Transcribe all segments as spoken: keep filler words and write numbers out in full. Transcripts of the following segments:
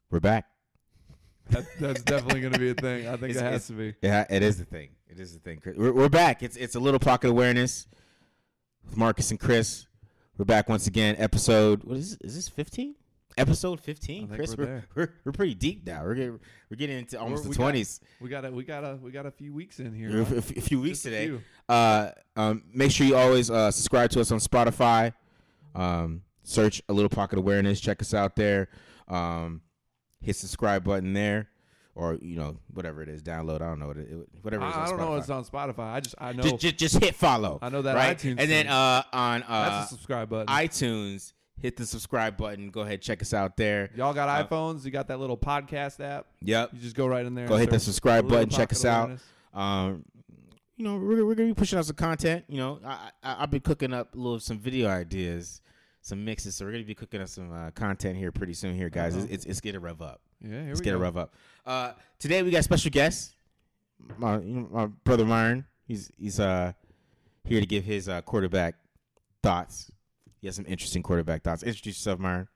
We're back. That, that's definitely going to be a thing. I think It's- it has it's- to be. Yeah, it is the thing. It is the thing. We're, we're back. It's it's a little pocket awareness with Marcus and Chris. We're back once again. Episode what is is this fifteen? Episode fifteen. I think Chris, we're we're, there. we're we're pretty deep now. We're getting we're getting into almost We're- the we got- twenties. We got a we got a we got a we got a few weeks in A, here. a huh? f- a few weeks Just a today. few. Uh, um, make sure you always uh, subscribe to us on Spotify. Um, search a little pocket awareness. Check us out there. Um, hit subscribe button there, or you know whatever it is. Download. I don't know what it, it- whatever. It is I, on I don't know Spotify. what's on Spotify. I just I know Just, just just hit follow. I know that right? iTunes and then thing. uh, on uh, that's a subscribe button. iTunes, hit the subscribe button. Go ahead, check us out there. Y'all got Uh, iPhones? You got that little podcast app? Yep. You just go right in there. Go and hit the search subscribe Little button. Check Pocket us out. Awareness. Um, you know, we're we're gonna be pushing out some content. You know, I, I I've been cooking up a little some video ideas, some mixes. So we're gonna be cooking up some uh, content here pretty soon. Here, guys, Uh-huh. it's, it's it's getting rev up. Yeah, here Let's we get go. a rev up. Uh, today we got special guests. My you know, my brother Myron. He's he's uh here to give his uh, quarterback thoughts. He has some interesting quarterback thoughts. Introduce yourself, Myron.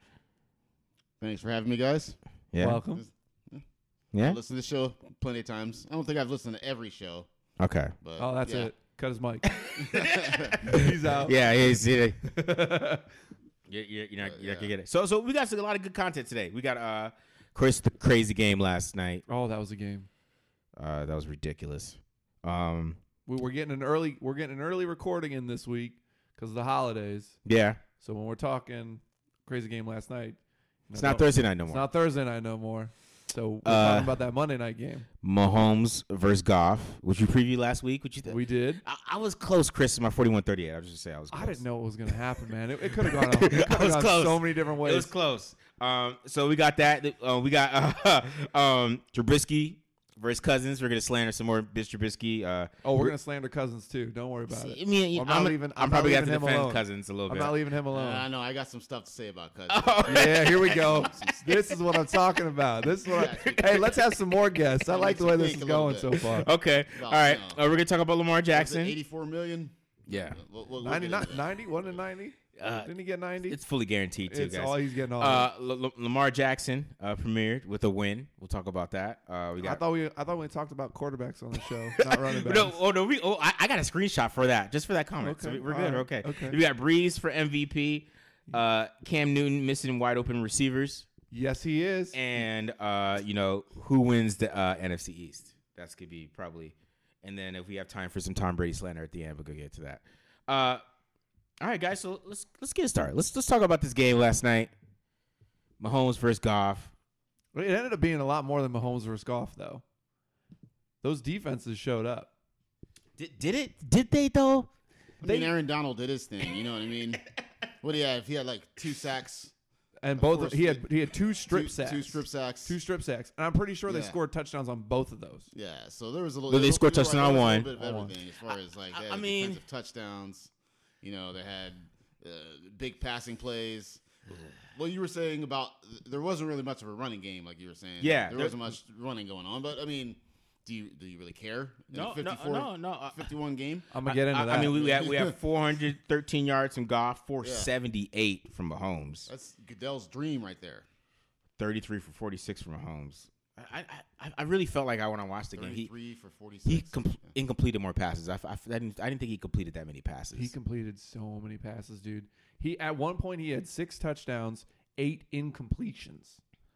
Thanks for having me, guys. Yeah. Welcome. Yeah. I listened to the show plenty of times. I don't think I've listened to every show, Okay. but Oh, that's yeah. it. Cut his mic. He's out. Yeah. He's. Yeah. You're, you're, you're not, Uh, you're not gonna yeah. get it. So, so we got a lot of good content today. We got uh, Chris, the crazy game last night. Oh, that was a game. Uh, that was ridiculous. Um, We, we're getting an early. We're getting an early recording in this week because of the holidays. yeah, So when we're talking crazy game last night, it's not Thursday night no It's more. not Thursday night no more. So we're Uh, talking about that Monday night game. Mahomes versus Goff, which you previewed last week. What you think? We did. I, I was close, Chris. In my forty-one thirty-eight. I was just say I was. Close. I didn't know what was going to happen, man. It, it could have gone. It could I have was gone close. so many different ways. It was close. Um, so we got that. Uh, we got uh, um, Trubisky versus Cousins. We're gonna slander some more Bitch Trubisky. Uh, oh, we're going to slander Cousins too. Don't worry about I it. mean, I'm I'm, not leaving- I'm, I'm not probably gonna leaving have to him defend alone. Cousins a little I'm bit. not leaving him Uh, alone. I know I got some stuff to say about Cousins. Oh, Yeah, here we go. This is what I'm talking about. This is what. I, hey, let's have some more guests. I like the way this is Think a little going bit. so far. Okay. Well, All right. no. Uh, we're gonna talk about Lamar Was it Jackson. eighty-four million. Yeah. We'll, we'll, we'll ninety, get into that. ninety, one to ninety. Uh, Didn't he get ninety? It's fully guaranteed too, It's guys. all he's getting. All. Uh, L- L- Lamar Jackson uh, premiered with a win. We'll talk about that. Uh, we I got. thought we. I thought we talked about quarterbacks on the show, not running backs. no, oh no, we. Oh, I, I got a screenshot for that, just for that comment. So Okay, we- we're all good. right, Okay. okay. We got Breeze for M V P. Uh, Cam Newton missing wide open receivers, Yes, he is. and uh, you know who wins the uh, N F C East. That's gonna be probably. And then if we have time for some Tom Brady slander at the end, we'll go get to that. Uh, all right, guys. So let's let's get started. Let's let's talk about this game last night. Mahomes versus Goff. It ended up being a lot more than Mahomes versus Goff, though. Those defenses showed up. Did did it? Did they though? I They- mean, Aaron Donald did his thing. You know what I mean? What do you have? He had like two sacks, And Of both course, he had he had two strip two, sacks, two strip sacks. two strip sacks, and I'm pretty sure they Yeah. scored touchdowns on both of those. Yeah, so there was a little. But they there was- scored there was touchdown on a one. little bit On of one. everything as far as like they I had mean- defensive touchdowns. You know, they had uh, big passing plays. What you were saying about there wasn't really much of a running game, like you were saying. Yeah, there there- wasn't much running going on. But I mean, do you do you really care? In No, a no, fifty-four, no, no. uh, fifty-one game. I'm gonna get into I, that. I mean, we, we have we have four hundred thirteen yards from Goff, four seventy-eight from Mahomes, That's Goodell's dream right there. thirty-three for forty-six from Mahomes. I I, I really felt like I when I watched the game, he Thirty-three for forty-six. he com- incompleted more passes. I, I, I didn't I didn't think he completed that many passes. he completed so many passes, dude. He at one point he had six touchdowns, eight incompletions.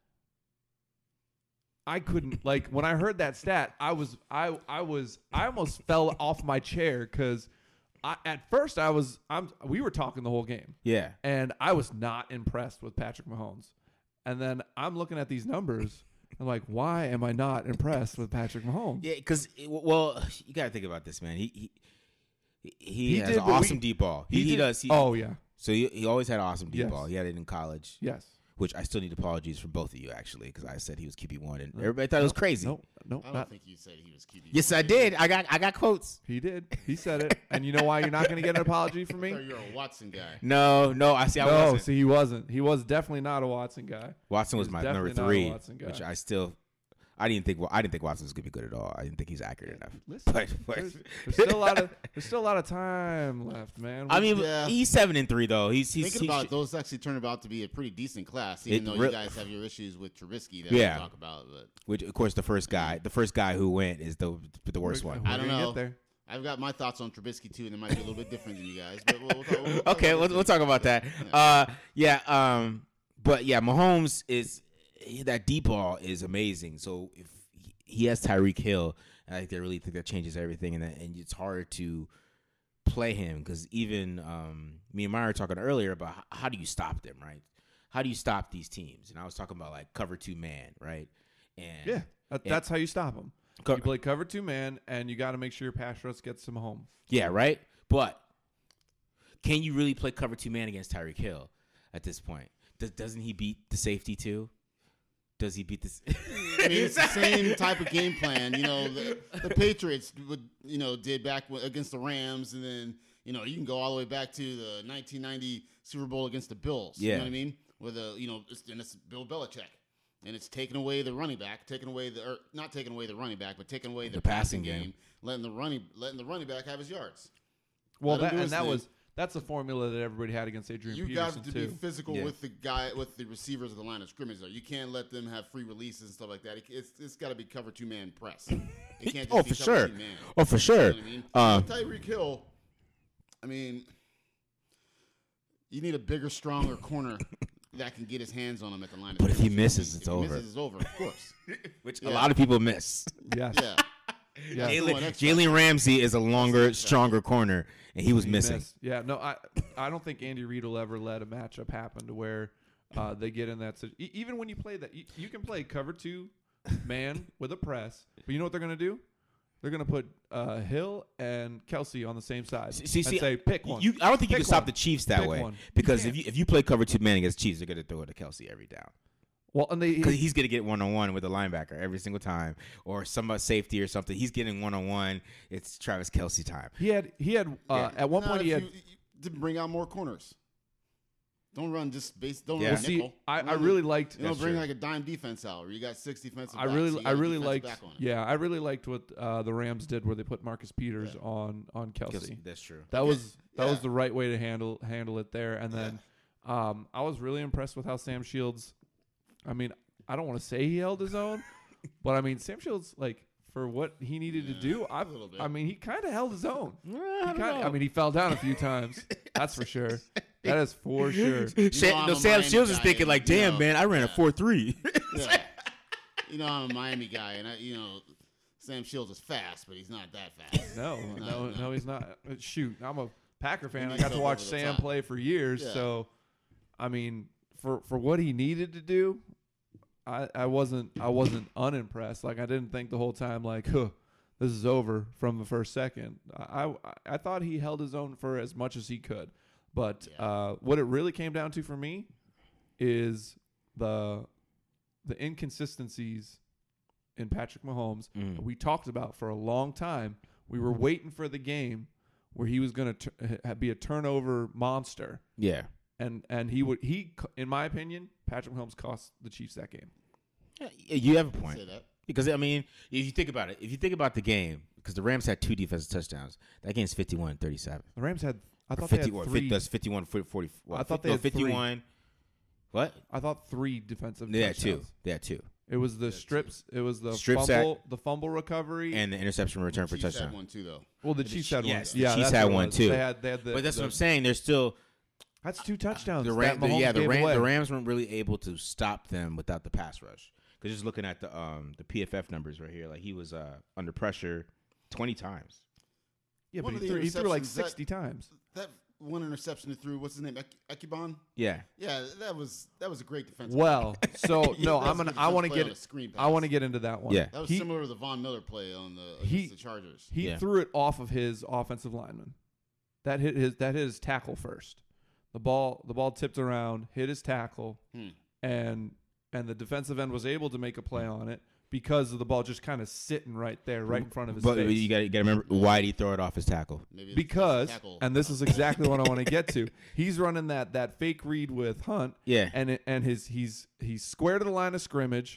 I couldn't like when I heard that stat, I was I I was I almost fell off my chair because I, at first I was I'm we were talking the whole game. yeah, And I was not impressed with Patrick Mahomes. And then I'm looking at these numbers. I'm like, why am I not impressed with Patrick Mahomes? yeah. Because well, you got to think about this, man. He he he, he He has did, an but we- awesome deep ball. He, he, did- does. He, oh yeah, So he, he always had awesome deep Yes. ball. He had it in college, yes. which I still need apologies from both of you actually, because I said he was Q B one, and No. everybody thought it was Nope, crazy. No, no, I don't not. think you said he was Q B. Yes, I did. I got I got quotes. He did. He said it. And you know why you're not going to get an apology from I me? thought you're a Watson guy. No, no. I see. I No, wasn't. see, he wasn't. He was definitely not a Watson guy. Watson was He's my number definitely not a three, Watson guy. which I still I didn't think. Well, I didn't think Watson was gonna be good at all. I didn't think he's accurate enough. Listen, But, but there's, there's still a lot of there's still a lot of time left, man. I mean, Yeah. he's seven and three though. He's he's Thinking he about should- it, those actually turned out to be a pretty decent class, even It though re- you guys have your issues with Trubisky that Yeah. we'll talk about. But which of course the first guy, the first guy who went is the the worst We're- one. we're I don't gonna know. Get there. I've got my thoughts on Trubisky too, and they might be a little bit different than you guys. But we'll, we'll, talk, we'll talk Okay, about we'll, it we'll too. talk about that. Yeah. Uh, yeah, um, but yeah, Mahomes is that deep ball is amazing. So if he- he has Tyreek Hill, I think they really think that changes everything, and that, and it's hard to play him because even um, me and Meyer were talking earlier about how, how do you stop them, right? How do you stop these teams? And I was talking about like cover two man, right? And Yeah, that, and- that's how you stop them. Co- You play cover two man, and you got to make sure your pass rush gets them home. Yeah, right. But can you really play cover two man against Tyreek Hill at this point? Does doesn't he beat the safety too? Does he beat this? I mean, it's the same type of game plan. You know, the, the Patriots would, you know, did back w- against the Rams, and then you know you can go all the way back to the nineteen ninety Super Bowl against the Bills. You Yeah. know what I mean? With a, you know, it's, and it's Bill Belichick, and it's taking away the running back, taking away the, or not taking away the running back, but taking away the, The passing, passing game, game. letting the running, letting the running back have his yards. Well, Let him that do and his that thing. was that's the formula that everybody had against Adrian You Peterson got to too. be physical Yeah. with the guy, with the receivers of the line of scrimmage. Though you can't let them have free releases and stuff like that. It, it's it's got to be cover two man press. It can't just Oh, be for cover sure. two man. Oh, for You sure. know what I mean? Um, With Tyreek Hill, I mean, you need a bigger, stronger corner that can get his hands on him at the line. Of But if he scrimmage. misses, it's If he over. Misses, it's over. Of course. Which Yeah. a lot of people miss. Yes. Yeah. Yeah. That's the one Jalen extra. Jalen Ramsey is a longer, extra. stronger corner, and he was He missing. missed. Yeah, no, I I don't think Andy Reid will ever let a matchup happen to where uh, they get in that situation. E- even when you play that, you, you can play cover two man with a press, but you know what they're going to do? They're going to put uh, Hill and Kelsey on the same side See, see, and say, pick one. You, I don't think you Pick can stop one. the Chiefs that Pick way one. You because can't. if you if you play cover two man against Chiefs, they're gonna throw it to Kelsey every down well, and they because he's gonna get one on one with a linebacker every single time, or some uh, safety or something. He's getting one on one. It's Travis Kelsey time. he had he had uh, Yeah. at one Not point if he had. you, you didn't bring out more corners. Don't run just base. Don't Yeah. run Well, see, nickel. I, I Run- really liked. You know, That's bring true. like a dime defense out, where you got six defensive. I backs, so really, you I got a really defensive liked. back on it. Yeah, I really liked what uh, the Rams did, where they put Marcus Peters Yeah. on on Kelsey. Kelsey, that's true. That Okay, was that was yeah. the right way to handle handle it there. And then um, I was really impressed with how Sam Shields. I mean, I don't want to say he held his own, but I mean Sam Shields, like for what he needed to Yeah, do, I, a little bit. I mean he kind of held his own. He I, kinda, I mean he fell down a few times. That's for sure. That is for sure. Sam, I'm no, a Sam Miami Shields is guy, thinking and, like, you "Damn, know, man, I ran a yeah. four three." Yeah. You know, I'm a Miami guy, and I, you know, Sam Shields is fast, but he's not that fast. No, No, no, no. no, he's not. Uh, Shoot, I'm a Packer fan. I He's got to so watch over the Sam top. play for years, Yeah. so I mean, for for what he needed to do, I I wasn't I wasn't unimpressed. Like I didn't think the whole time like, huh, this is over from the first second. I I, I thought he held his own for as much as he could, but Yeah. uh, what it really came down to for me is the the inconsistencies in Patrick Mahomes Mm. that we talked about for a long time. We were waiting for the game where he was going to t- be a turnover monster, Yeah, and and he would he in my opinion, Patrick Mahomes cost the Chiefs that game. Yeah, you have a point. Say that. Because I mean, if you think about it, if you think about the game, because the Rams had two defensive touchdowns, that game's fifty-one thirty-seven. The Rams had I Or thought fifty, they or had fif- three. that's fifty-one forty. Well, I thought fif- they no, had three. fifty-one. What? I thought three defensive. They had touchdowns. two. They had two. It was the Yeah, two. strips. It was the Strip fumble, the fumble recovery, And the interception return for Chiefs had touchdown. one too, though. well, the the Chiefs Chi- had one. yes, the yeah, Chiefs that's had what it one was. too. They had, they had the, But that's the, what I'm saying. There's still That's two touchdowns. the, that Ram, the Mahomes yeah the gave Ram, away. the Rams weren't really able to stop them without the pass rush. Because just looking at the um the P F F numbers right here, like he was uh under pressure twenty times. Yeah, One but of he the threw, he threw like interceptions that- sixty times. That one interception he threw, what's his name? Ek- Ekibon? Yeah, Yeah, that was that was a great defensive. Well, so Yeah, no, that was I'm a gonna. good I want to defensive play on get. a screen I want to pass. get into that one. Yeah. That was he, similar to the Von Miller play on the against He- the Chargers. He Yeah. threw it off of his offensive lineman. That hit his. That hit his tackle first. The ball. The ball tipped around, hit his tackle, Hmm. and and the defensive end was able to make a play on it because of the ball just kind of sitting right there, right in front of his but face. you got to remember why did he throw it off his tackle? Maybe it's because, tackle. and this is exactly what I want to get to. He's running that that fake read with Hunt, Yeah, and it, and his he's he's square to the line of scrimmage,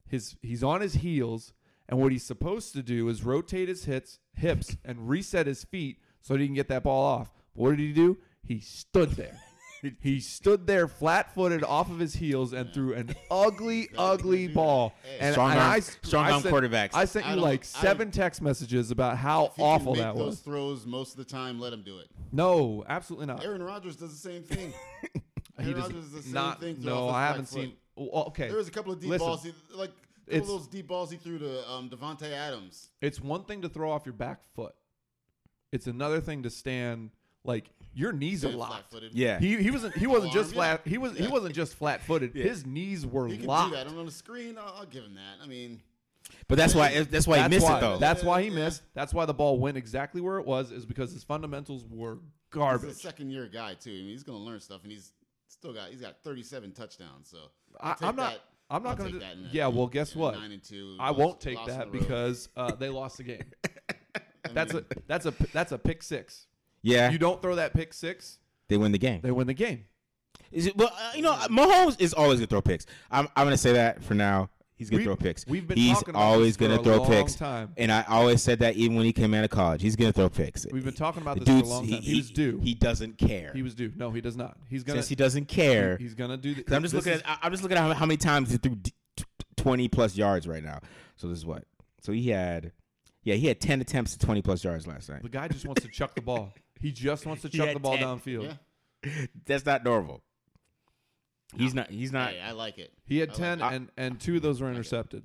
his he's on his heels, and what he's supposed to do is rotate his hits, hips and reset his feet so that he can get that ball off. But what did he do? He stood there. He stood there flat-footed off of his heels and threw an ugly, ugly ball. And, Strong and arm- I, strong I arm sent, quarterbacks. I sent I you don't- like I- seven text messages about how If he awful can make that those was. throws most of the time, let him do it. No, absolutely not. Aaron Rodgers does the same thing. He Aaron does Rodgers does the same not. thing. through No, off his I back haven't foot. seen. Well, okay, There was a couple of deep Listen, balls, he, like a couple it's- of those deep balls he threw to um, Devontae Adams. it's one thing to throw off your back foot. It's another thing to stand like your knees are Stand locked. flat-footed. Yeah. He he wasn't he wasn't Arm, just yeah. flat. He was he Yeah. wasn't just flat footed. Yeah. His knees were He can locked. do that. And on the screen, I'll, I'll give him that. I mean, But that's why that's why he That's missed why, it though. That's why he Yeah. missed. That's why the ball went exactly where it was. Is because his fundamentals were he's a garbage. second year guy too. I mean, he's going to learn stuff, and he's still got he's got thirty-seven touchdowns. So I, I'll take I'm not. that. I'm not I'll going take to. that in a- Yeah. Well, guess in a what? Nine and two. I lost- won't take lost on that the road. because uh, they lost the game. I That's a mean, that's a that's a pick six. Yeah, You don't throw that pick six, they win the game. they win the game. Is it? Well, uh, you know, Mahomes is always gonna throw picks. I'm I'm gonna say that for now. He's gonna We've- throw picks. We've been He's talking about always this gonna for a throw long picks. time. And I always said that even when he came out of college, he's gonna throw picks. We've been talking about The this for a dude's- long time. He, he, was due. He doesn't care. He was due. No, he does not. He's gonna. Since he doesn't care, he- he's gonna do. The, 'cause I'm just this looking is- at I'm just looking at how, how many times he threw d- t- twenty plus yards right now. So this is what. So he had, yeah, he had ten attempts at twenty plus yards last night. The guy just wants to chuck the ball. He just wants to He chuck had the ball ten. downfield. Yeah. That's not normal. He's not. He's not. Hey, I like it. He had I like ten, it. and and two of those were intercepted.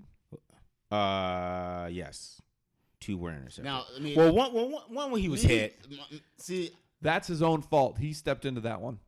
Uh, yes, two were intercepted. Now, I mean, well, one, one, one when he was me- hit. See, That's his own fault. He stepped into that one.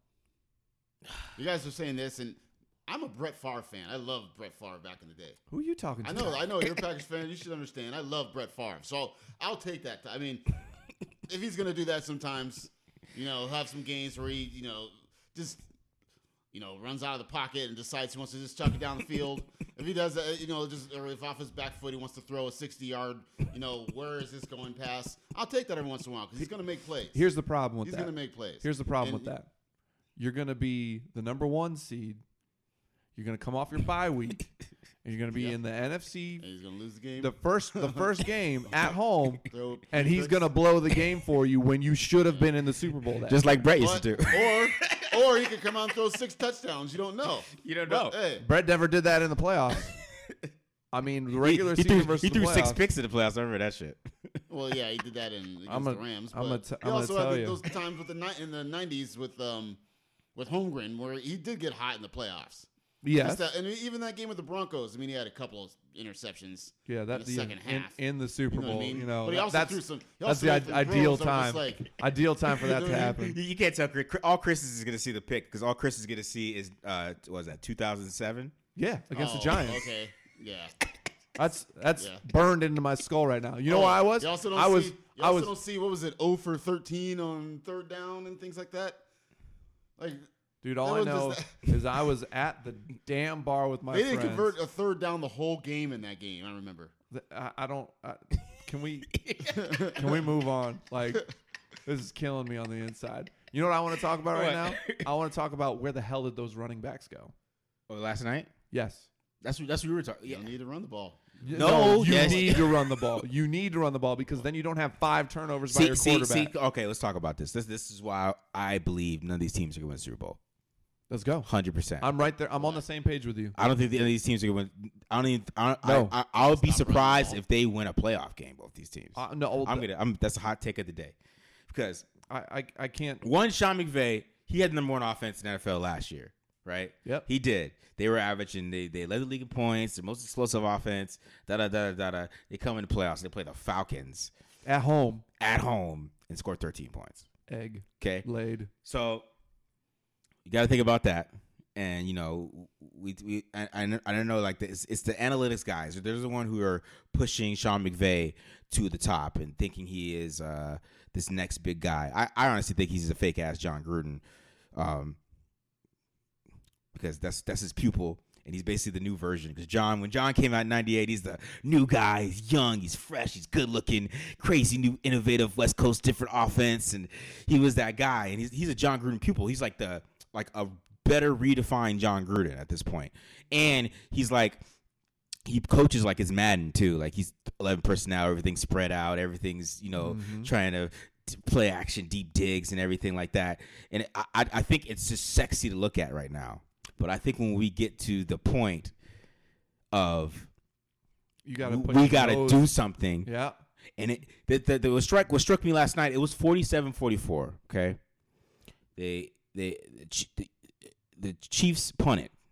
you guys are saying this, and I'm a Brett Favre fan. I loved Brett Favre back in the day. Who are you talking to? I know, I know, you're a Packers fan. You should understand. I love Brett Favre, so I'll take that. I mean, if he's gonna do that sometimes, you know, have some games where he, you know, just, you know, runs out of the pocket and decides he wants to just chuck it down the field. If he does, uh, you know, just or if off his back foot he wants to throw a sixty-yard, you know, where is this going past? I'll take that every once in a while because he's gonna make plays. Here's the problem with he's that. gonna make plays. Here's the problem And- with that. You're gonna be the number one seed. You're gonna come off your bye week, and you're gonna be Yeah. in the N F C. And he's gonna lose the game. The first, the first game at home, Throw and he's picks. gonna blow the game for you when you should have been in the Super Bowl. That Just like Brett used But- to do. or or he could come out and throw six touchdowns. You don't know. You don't But, hey, Brett never did that in the playoffs. I mean, the regular he, he season threw, versus he threw the six playoffs. picks in the playoffs. I remember that shit. well, yeah, he did that in against I'm a- the Rams. I'm but a t- he I'm a also tell had you. those times with the ni- in the nineties with um with Holmgren where he did get hot in the playoffs. Yes. Just that- and even that game with the Broncos. I mean, he had a couple of interceptions. Yeah, that in the the, second in, half. in the Super You know Bowl. what I mean? You know, but he that- also that's threw some. He that's also the made some i- ideal throws that were just time. Like, ideal time for that to You know what I happen. You, you can't tell Chris. All Chris is going to see the pick because all Chris is going to see is uh, what was that two thousand seven? Yeah, against oh, the Giants. Okay. Yeah. That's that's Yeah. burned into my skull right now. You know Oh, where I was? You also don't I was see, you I also was don't see what was it? zero for thirteen on third down and things like that. Like dude. All that I was know just- is I was at the damn bar with my they didn't friends. convert a third down the whole game in that game. I remember. The- I, I don't. I, can we can we move on? Like this is killing me on the inside. You know what I want to talk about right now? What? I want to talk about where the hell did those running backs go? Oh, last night. Yes. That's what that's what we were talking. You Yeah. don't need to run the ball. Y- No, you yes. need to run the ball. You need to run the ball because then you don't have five turnovers by See, your see, quarterback. see. Okay, let's talk about this. This this is why I believe none of these teams are going to win the Super Bowl. Let's go. Hundred percent. I'm right there. I'm on the same page with you. I don't think any of these teams are going to win. I don't even. I, don't, No. I, I, I would be Stop running surprised the ball. if they win a playoff game. Both these teams. Uh, no, I'm gonna. I'm. That's a hot take of the day, because I, I I can't. one, Sean McVay, he had the number one offense in the N F L last year, right? Yep. He did. They were averaging. They they led the league in points, the most explosive offense. Da da da da da. They come in the playoffs. They play the Falcons At home, at home and score thirteen points. egg Okay, laid. so you got to think about that. And you know, we we I I, I don't know like this. It's the analytics guys. There's the one who are pushing Sean McVay to the top and thinking he is uh, this next big guy. I, I honestly think he's a fake ass John Gruden, um, because that's that's his pupil, and he's basically the new version. Because John, when John came out in ninety-eight, he's the new guy. He's young, he's fresh, he's good looking, crazy new innovative West Coast different offense, and he was that guy. And he's he's a John Gruden pupil. He's like the like a better redefined John Gruden at this point. And he's like he coaches like it's Madden too. Like he's eleven personnel, everything's spread out, everything's you know Mhm. trying to t- play action, deep digs, and everything like that. And I, I I think it's just sexy to look at right now. But I think when we get to the point of You got to put we your got to nose- do something, Yeah. and it the, the, the what struck what struck me last night. It was forty-seven forty-four. Okay, they they the, Ch- the, the Chiefs punt it.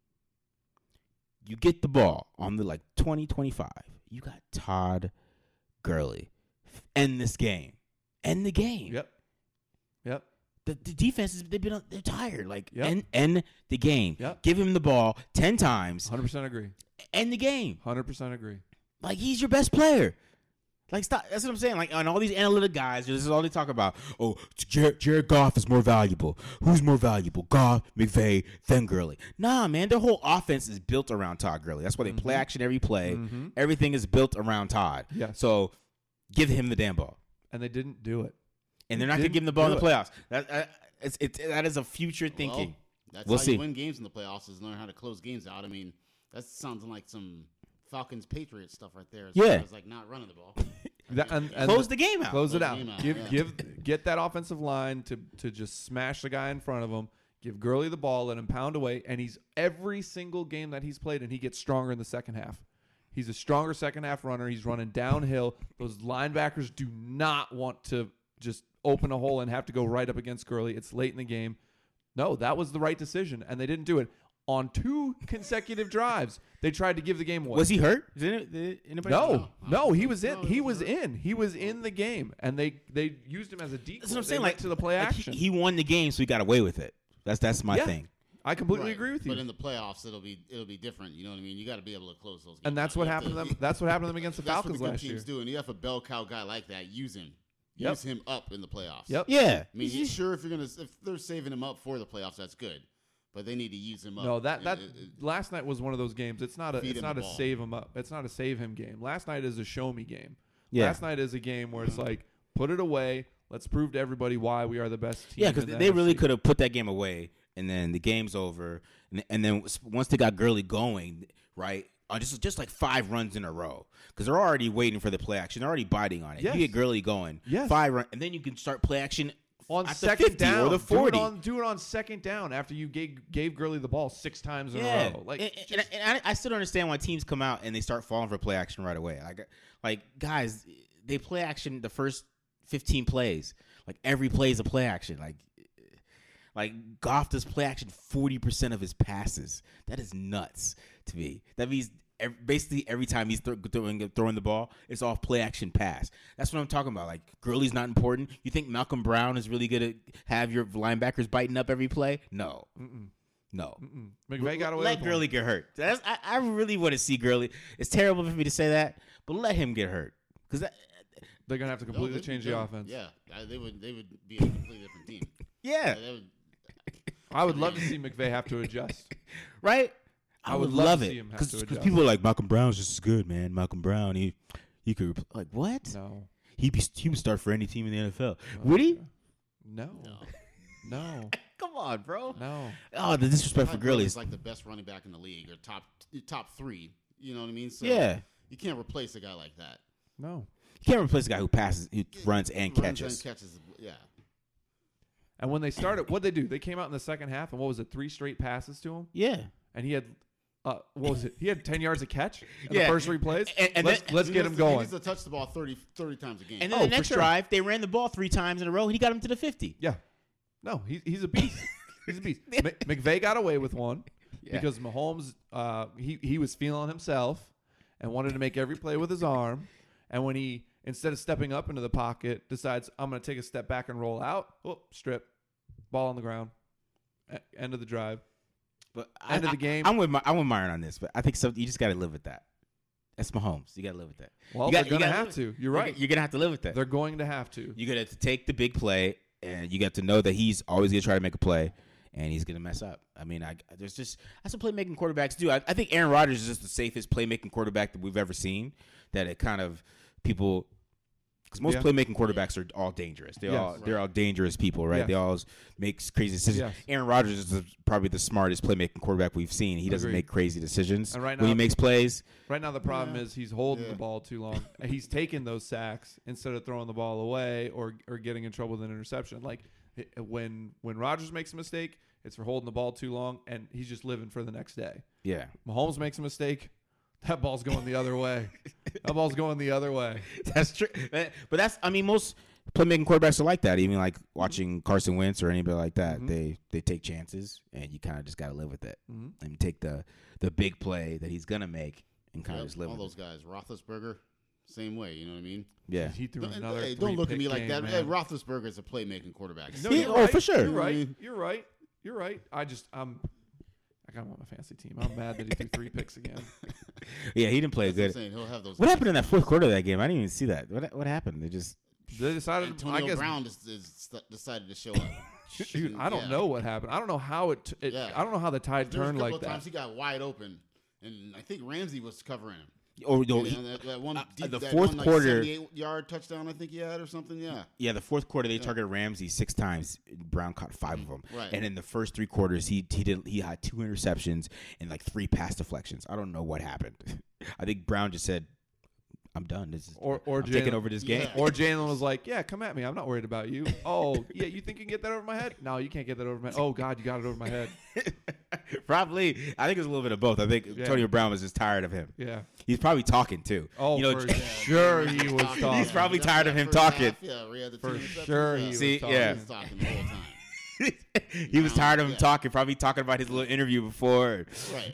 You get the ball on the like twenty twenty-five. You got Todd Gurley. End this game. End the game. Yep. Yep. The, the defense is they've been they're tired. Like Yep. end end the game. Yep. Give him the ball ten times. one hundred percent agree. End the game. one hundred percent agree. Like he's your best player. Like stop. That's what I'm saying. Like on all these analytic guys, this is all they talk about. Oh, Jared, Jared Goff is more valuable. Who's more valuable? Goff, McVay, then Gurley. Nah, man. Their whole offense is built around Todd Gurley. That's why they play Mhm. action every play. Mhm. Everything is built around Todd. Yes. So give him the damn ball. And they didn't do it. And they're not going to Didn't give him the ball in the do it. playoffs. That uh, it's, it's that is a future thinking. Well, that's We'll how see. you win games in the playoffs is learn how to close games out. I mean, that sounds like some Falcons Patriots stuff right there. As Yeah. far as like not running the ball. That, and, and Close the game out. Close it Close out. the game out, Give yeah. give get that offensive line to to just smash the guy in front of him. Give Gurley the ball, let him pound away, and he's every single game that he's played, and he gets stronger in the second half. He's a stronger second half runner. He's running downhill. Those linebackers do not want to just open a hole and have to go right up against Gurley. It's late in the game. No, that was the right decision, and they didn't do it. On two consecutive drives, they tried to give the game away. Was he hurt? Did, it, did anybody? No, no, he was in. No, He he was wasn't in. He was in the game, and they they used him as a decoy. That's what I'm They saying. went Like to the play like, action. he, he won the game, so he got away with it. That's that's my Yeah. thing. I completely Right. agree with you. But in the playoffs, it'll be it'll be different. You know what I mean? You got to be able to close those games. And that's out. what You have happened to to- them. That's what happened to them against the That's Falcons what the good last year. teams do. And you have a bell cow guy like that. Use him. Yep. Use him up in the playoffs. Yep. Yeah. I mean, sure, if you're gonna if they're saving him up for the playoffs, that's good. But they need to use him up. No, that And that it- it- last night was one of those games. It's not a Feed it's him not the a ball. save him up. It's not a save him game. Last night is a show me game. Yeah. Last night is a game where it's like put it away. Let's prove to everybody why we are the best team. Yeah, because in the they really N F C. could have put that game away, and then the game's over, and, and then once they got Gurley going, right, on just just like five runs in a row, because they're already waiting for the play action, they're already biting on it. Yes. You get Gurley going, Yes. five run, and then you can start play action on at second the fifty down or the Do forty. it on do it on second down after you gave gave Gurley the ball six times in yeah, a row. Like and, just- and, and I, I still don't understand why teams come out and they start falling for play action right away. Like, like guys, they play action the first fifteen plays. Like every play is a play action. Like, like Goff does play action forty percent of his passes. That is nuts to me. That means every, basically every time he's th- throwing throwing the ball, it's off play action pass. That's what I'm talking about. Like Gurley's not important. You think Malcolm Brown is really good at have your linebackers biting up every play? No, Mm-mm, no. mm-mm. McVay got away Let with Gurley one. get hurt. That's, I, I really want to see Gurley. It's terrible for me to say that, but let him get hurt because They're gonna have to no, completely they'd be change the good. offense. Yeah, I- they would they would be a completely different team. yeah, They would- I would love to see McVay have to adjust. right. I, would, love, to see it him have because to adjust. people are like Malcolm Brown's just as good, man. Malcolm Brown, he he could repl- like what? No. He'd be he would start for any team in the N F L. No. Would he? No. no. No. Come on, bro. No. Oh, the disrespect for Todd Gurley. Gurley's is- like the best running back in the league, or top top three. You know what I mean? So Yeah, you can't replace a guy like that. No. you can't replace a guy who passes, who runs and Runs catches. and catches. Yeah. And when they started, what they do? They came out in the second half, and what was it? Three straight passes to him, Yeah, and he had, uh, what was it? He had ten yards of catch in Yeah. the first three plays. And- and let's then- let's He get needs him to- He going. needs to touch the ball thirty, thirty times a game. and then Oh, the for next sure. drive they ran the ball three times in a row. He got him to the fifty. Yeah. No, he's he's a beast. He's a beast. M- McVay got away with one Yeah. because Mahomes, uh, he he was feeling himself and wanted to make every play with his arm, and when he instead of stepping up into the pocket, decides I'm going to take a step back and roll out. Oh, strip, ball on the ground. E- end of the drive. But End I, of the game. I, am with my, I'm with Myron on this, but I think some, you just got to live with that. That's Mahomes. You got to live with that. Well, You got- they're you going to gotta have live- to. You're You're right. g- You're gonna have to live with that. They're going to have to. You got to take the big play, and you got to know that he's always gonna try to make a play, and he's gonna mess up. I mean, I there's just that's what playmaking quarterbacks do. I, I think Aaron Rodgers is just the safest playmaking quarterback that we've ever seen. That it kind of people Because most Yeah. playmaking quarterbacks are all dangerous. They Yes. all they're Right. all dangerous people, right? Yes. They all make crazy decisions. Yes. Aaron Rodgers is the, probably the smartest playmaking quarterback we've seen. He doesn't Agreed. make crazy decisions And right when he now- makes plays. Right now, the problem Yeah. is he's holding Yeah. the ball too long. He's taking those sacks instead of throwing the ball away or or getting in trouble with an interception. Like it- when when Rodgers makes a mistake, it's for holding the ball too long, and he's just living for the next day. Yeah, Mahomes makes a mistake, that ball's going the other way. That ball's going the other way. that's true. But but that's I mean most playmaking quarterbacks are like that. Even like watching Carson Wentz or anybody like that, Mhm. they they take chances, and you kind of just got to live with it Mm-hmm. and take the the big play that he's gonna make and kind of Yep, just live all with those guys. Roethlisberger, same way. You know what I mean? it. Yeah. He threw Don't, another. hey, don't look at three-pick me like game, that. man. Hey, Roethlisberger is a playmaking quarterback. No, Yeah, you're oh, right. for sure. You're right. Mhm. You're right. You're right. I just I'm. I got him on my fantasy team. I'm mad that he threw three picks again. Yeah, he didn't play That's what I'm good. saying. He'll have those. What happened in that fourth quarter of that game? I didn't even see that. What what happened? They just They decided. Antonio I guess. Brown is, is decided to show up. Shoot, I don't Yeah. know what happened. I don't know how it. it Yeah. I don't know how the tide There was a turned couple like of times that. he got wide open, and I think Ramsey was covering him. or no, And, he- uh, that, that one uh, deep, the that fourth one, like, quarter- seventy-eight yard touchdown, I think he had or something. Yeah, yeah, the fourth quarter they Yeah. targeted Ramsey six times. Brown caught five of them. right. And in the first three quarters, he he did he had two interceptions and like three pass deflections. I don't know what happened. I think Brown just said, "I'm done. This is Or or I'm taking Jalen- over this game." Yeah. Or Jalen was like, "Yeah, come at me. I'm not worried about you." Oh, yeah, you think you can get that over my head? No, you can't get that over my head. Oh God, you got it over my head. Probably, I think it's a little bit of both. I think Yeah. Antonio Brown was just tired of him. Yeah. He's probably talking too. Oh, you know, for Yeah, sure he he was talking. talking. He's probably That- tired of that him first talking. half, yeah, where he had the For two interceptions, sure yeah. he was See, talking. yeah. He was talking the whole time. he was Now, tired of him yeah. talking. Probably talking about his little interview before. Right.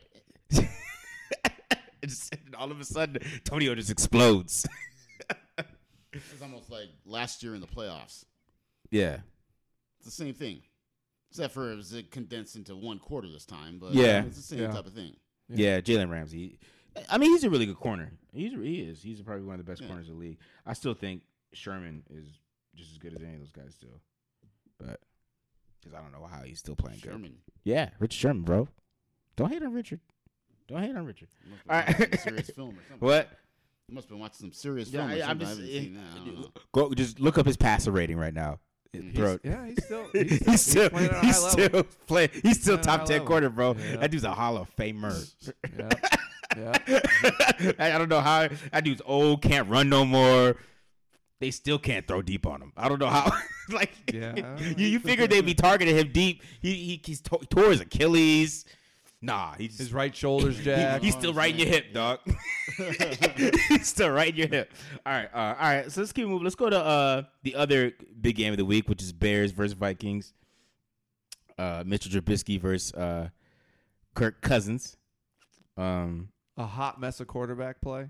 Just- and all of a sudden, Antonio just explodes. It's almost like last year in the playoffs. Yeah. It's the same thing. Except for it was uh, condensed into one quarter this time, but Yeah. it's the same Yeah. type of thing. Yeah, Jalen Ramsey. I mean, he's a really good corner. He's he is. He's probably one of the best Yeah. corners in the league. I still think Sherman is just as good as any of those guys still, but because I don't know how he's still playing good. Sherman. Yeah, Richard Sherman, bro. Don't hate on Richard. Don't hate on Richard. You must All have been right. watching some serious film or something. What? You must have been watching some serious Yeah, film or I, I'm something. I just haven't seen that. I don't know. go just look up his passer rating right now. Mhm. Bro, He's- yeah, he's still he's still, he's he's still playing at a he's high level. still playing. He's still Playing at a top high ten level. corner, bro. Yeah. That dude's a Hall of Famer. Yeah. Yeah. I I don't know how that dude's old, can't run no more. They still can't throw deep on him. I don't know how. like, Yeah. you, you figured they'd be targeting him deep. He he he's to- tore his Achilles. Nah, he's His right shoulder's he- jacked. he's still right in your hip, dog. he's still right in your hip. All right, uh, all right. So let's keep moving. Let's go to uh, the other big game of the week, which is Bears versus Vikings. Uh, Mitchell Trubisky versus uh, Kirk Cousins. Um, a hot mess of quarterback play.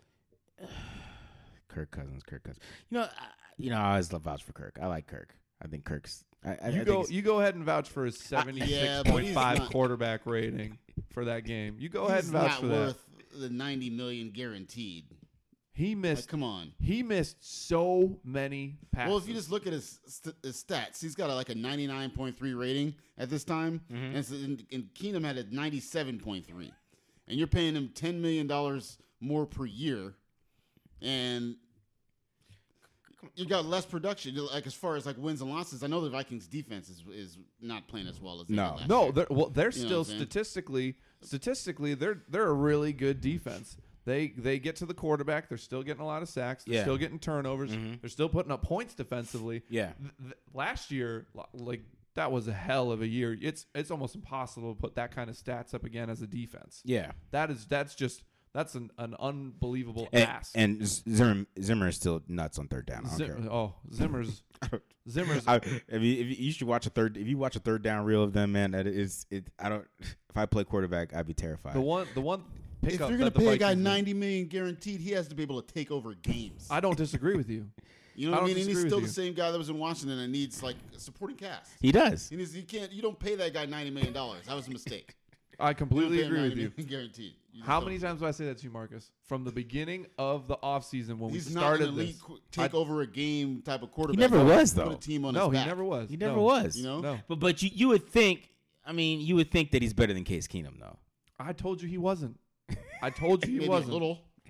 Kirk Cousins, Kirk Cousins. You know, I, you know, I always love vouch for Kirk. I like Kirk. I think Kirk's. I, I, You I go. think he's- You go ahead and vouch for his seventy-six point five not- quarterback rating for that game. You go ahead He's and vouch not for that. worth the ninety million guaranteed. He Like, missed. come on. He missed so many passes. Well, if you just look at his, st- his stats, he's got a, like a ninety-nine point three rating at this time, Mhm. and, so, and, and Keenum had a ninety-seven point three, and you're paying him ten million dollars more per year, and you got less production. Like as far as like wins and losses, I know the Vikings defense is is not playing as well as they No. did last no, year. they're, well, they're You know still what I'm saying? statistically, statistically, they're they're a really good defense. They they get to the quarterback. They're still getting a lot of sacks. They're Yeah. still getting turnovers. Mhm. They're still putting up points defensively. yeah. Th- th- last year, li- like that was a hell of a year. It's it's almost impossible to put that kind of stats up again as a defense. Yeah. That is that's just that's an, an unbelievable And, ass. and Zimmer, Zimmer is still nuts on third down. I don't Zim- care. oh, Zimmer's Zimmer's I, if, you, if you, you should watch a third, if you watch a third down reel of them, man, that is it. I don't. If I play quarterback, I'd be terrified. the one the one If pickup you're gonna that the pay a guy Vikings did. ninety million guaranteed, he has to be able to take over games. I don't disagree with you. You know I what I don't mean? And he's disagree still with the you. same guy that was in Washington and needs like a supporting cast. he does. He needs, you can't. You don't pay that guy ninety million dollars. That was a mistake. I You don't completely pay him agree with ninety you. million guaranteed. You just How don't. many times do I say that to you, Marcus? From the beginning of the offseason when He's we not started an elite this. qu- take I- over a game type of quarterback. He never Put was, a though. team on No, his he back. never was. He never No. was. You know, No. But but you you would think. I mean, you would think that he's better than Case Keenum, though. I told you he wasn't. I told you he maybe wasn't. a little.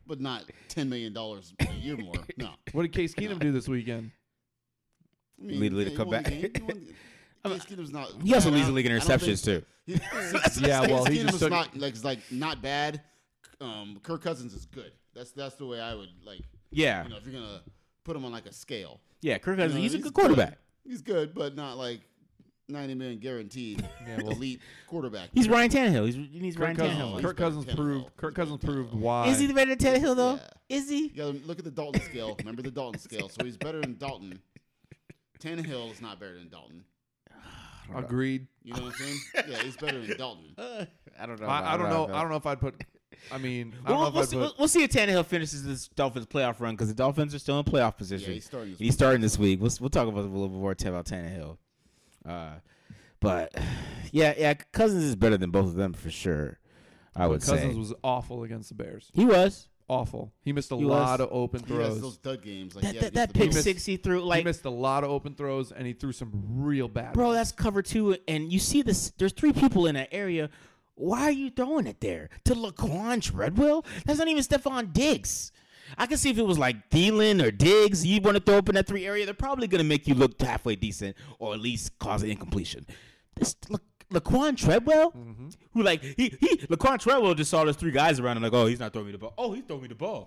but not ten million dollars a year more. No. What did Case Keenum do this weekend? I mean, Lead the league yeah, to he won come the back. game. He won the- Case Keenum's not. He also I leads the don't- league in I don't interceptions too. think- he- Yeah, well, Case he Keenum just is took- not like, like not bad. Um, Kirk Cousins is good. That's that's the way I would like. Yeah, You know, if you're gonna put him on like a scale, yeah. Kirk You Cousins, know, he's a good quarterback. He's good, but not like ninety million guaranteed. Yeah, well- elite quarterback. He's Ryan Tannehill. He's, he needs Kirk Ryan Cousins, Tannehill. he's Kirk better Cousins than proved. Tannehill. Kirk He's better Cousins than proved Tannehill. why. Is he better than Tannehill though? Yeah. Is he? You gotta look at the Dalton scale. Remember the Dalton scale. So he's better than Dalton. Tannehill is not better than Dalton. Agreed. You know what I'm saying? Yeah, he's better than Dalton. I don't know. I, I don't know. I don't know if I'd put. I mean, I don't We'll, know if we'll, I'd see, put. we'll, we'll see if Tannehill finishes this Dolphins playoff run because the Dolphins are still in playoff position. Yeah, he's starting this He's starting this week. We'll we'll talk about a little bit more about Tannehill. Uh, but yeah, yeah, Cousins is better than both of them for sure. I would Cousins say was awful against the Bears. he was Awful. He missed a He lot was. of open He has throws. those dud games. Like that yeah, that, that against the pick Bills. six he threw he like missed a lot of open throws, and he threw some real bad. bro. ones. That's cover two, and you see this. There's three people in that area. Why are you throwing it there to Laquan Treadwell? That's not even Stephon Diggs. I can see if it was like Thielen or Diggs, you want to throw up in that three area, they're probably going to make you look halfway decent or at least cause an incompletion. This La- Laquan Treadwell, Mm-hmm. who like, he, he, Laquan Treadwell just saw those three guys around and like, oh, he's not throwing me the ball. Oh, he's throwing me the ball.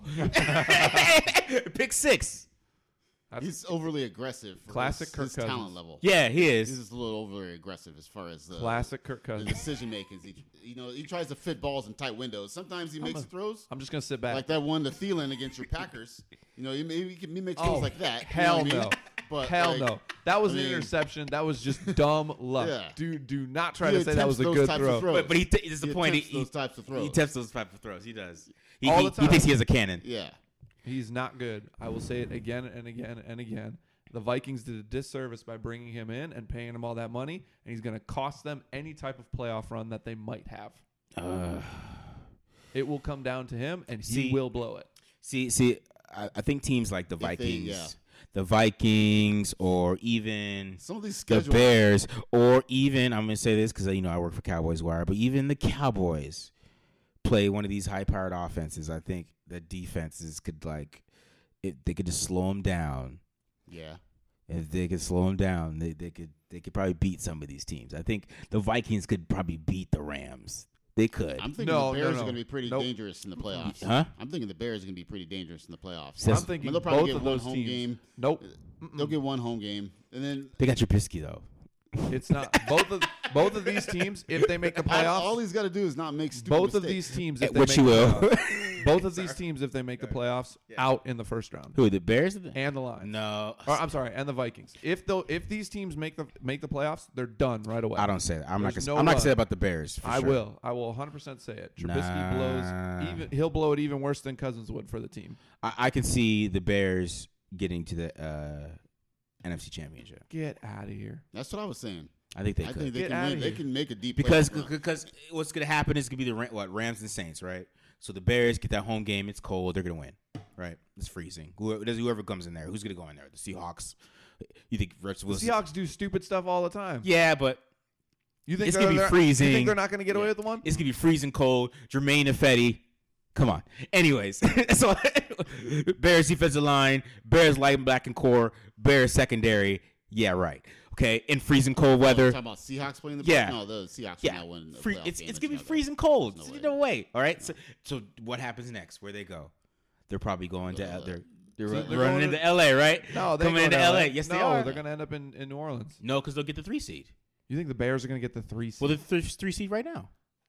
Pick six. That's He's overly aggressive. For Classic his, Kirk his Cousins. talent level. Yeah, he He's is. just a little overly aggressive as far as the, classic Kirk the Cousins. decision making. He, you know, he tries to fit balls in tight windows. Sometimes he makes a- throws I'm just gonna sit back. like that one to Thielen against your Packers. You know, he, he, he makes Oh, throws like that. you hell know what I mean? no. But Hell like, no. That was I an mean- interception. That was just dumb luck. Yeah. Do do not try He to say that was attempts a those good types of throw. throws. But, but he, t- it's the He point. He, attempts he, those types of throws. he attempts those type of throws. He does. He, All he, the he thinks time. he has a cannon. Yeah. He's not good. I will say it again and again and again. The Vikings did a disservice by bringing him in and paying him all that money, and he's going to cost them any type of playoff run that they might have. Uh, It will come down to him, and he See- will blow it. See, see, I, I think teams like the they- Vikings, yeah. the Vikings, or even Some of these the schedules. Bears, or even I'm gonna say this because you know I work for Cowboys Wire, but even the Cowboys play one of these high-powered offenses. I think the defenses could like, it, they could just slow them down. Yeah. If they could slow them down, they they could they could probably beat some of these teams. I think the Vikings could probably beat the Rams. They could. I'm thinking No, the no, Bears no. are going to be pretty Nope. dangerous in the playoffs. Huh? I'm thinking the Bears are going to be pretty dangerous in the playoffs. Yes. I'm thinking they'll probably both get of one those home teams. game. Nope. They'll get one home game, and then They got Trubisky though. It's not both of both of these teams. If they make the playoffs, all he's got to do is not make stupid both of mistakes. these teams, if they Which make you the will. playoffs- both of these teams, if they make the playoffs, out in the first round, Who the Bears? and the Lions. No, Or, I'm sorry, and the Vikings. If though, if these teams make the make the playoffs, they're done right away. I don't say that. I'm not There's gonna. no I'm not gonna run. say that about the Bears. For I sure. will. I will one hundred percent say it. Trubisky Nah. blows. Even he'll blow it even worse than Cousins would for the team. I, I can see the Bears getting to the uh, N F C Championship. Get out of here. That's what I was saying. I think they I could think they Get can outta win. They here. can make a deep because playoff run. because what's gonna happen is gonna be the Ram- what Rams and Saints, right? So the Bears get that home game. It's cold. They're gonna win, right? It's freezing. Whoever, does whoever comes in there, who's gonna go in there? The Seahawks. You think Russ The Wilson? Seahawks do stupid stuff all the time. Yeah, but You think It's they're- gonna be they're- freezing. You think they're not going to get away Yeah. with the one? it's gonna be freezing cold. Jermaine Ifedi. Come on. Anyways, so Bears defensive line, Bears light and black and core, Bears secondary. Yeah, right. Okay, in freezing cold Oh, weather. talking about Seahawks playing the Yeah. No, the Seahawks Yeah, are not winning the Free, playoff it's game. it's There's gonna be no way. freezing cold. There's So no no way. way. All right. So so what happens next? Where they go? They're probably going to Uh, they're they're, so run- they're running going into to- L A, right? No, they're coming going into to L A. Yes, no, they are. they're going to end up in, in New Orleans. No, because they'll get the three seed. You think the Bears are going to get the three seed? Well, they're the th- three seed right now.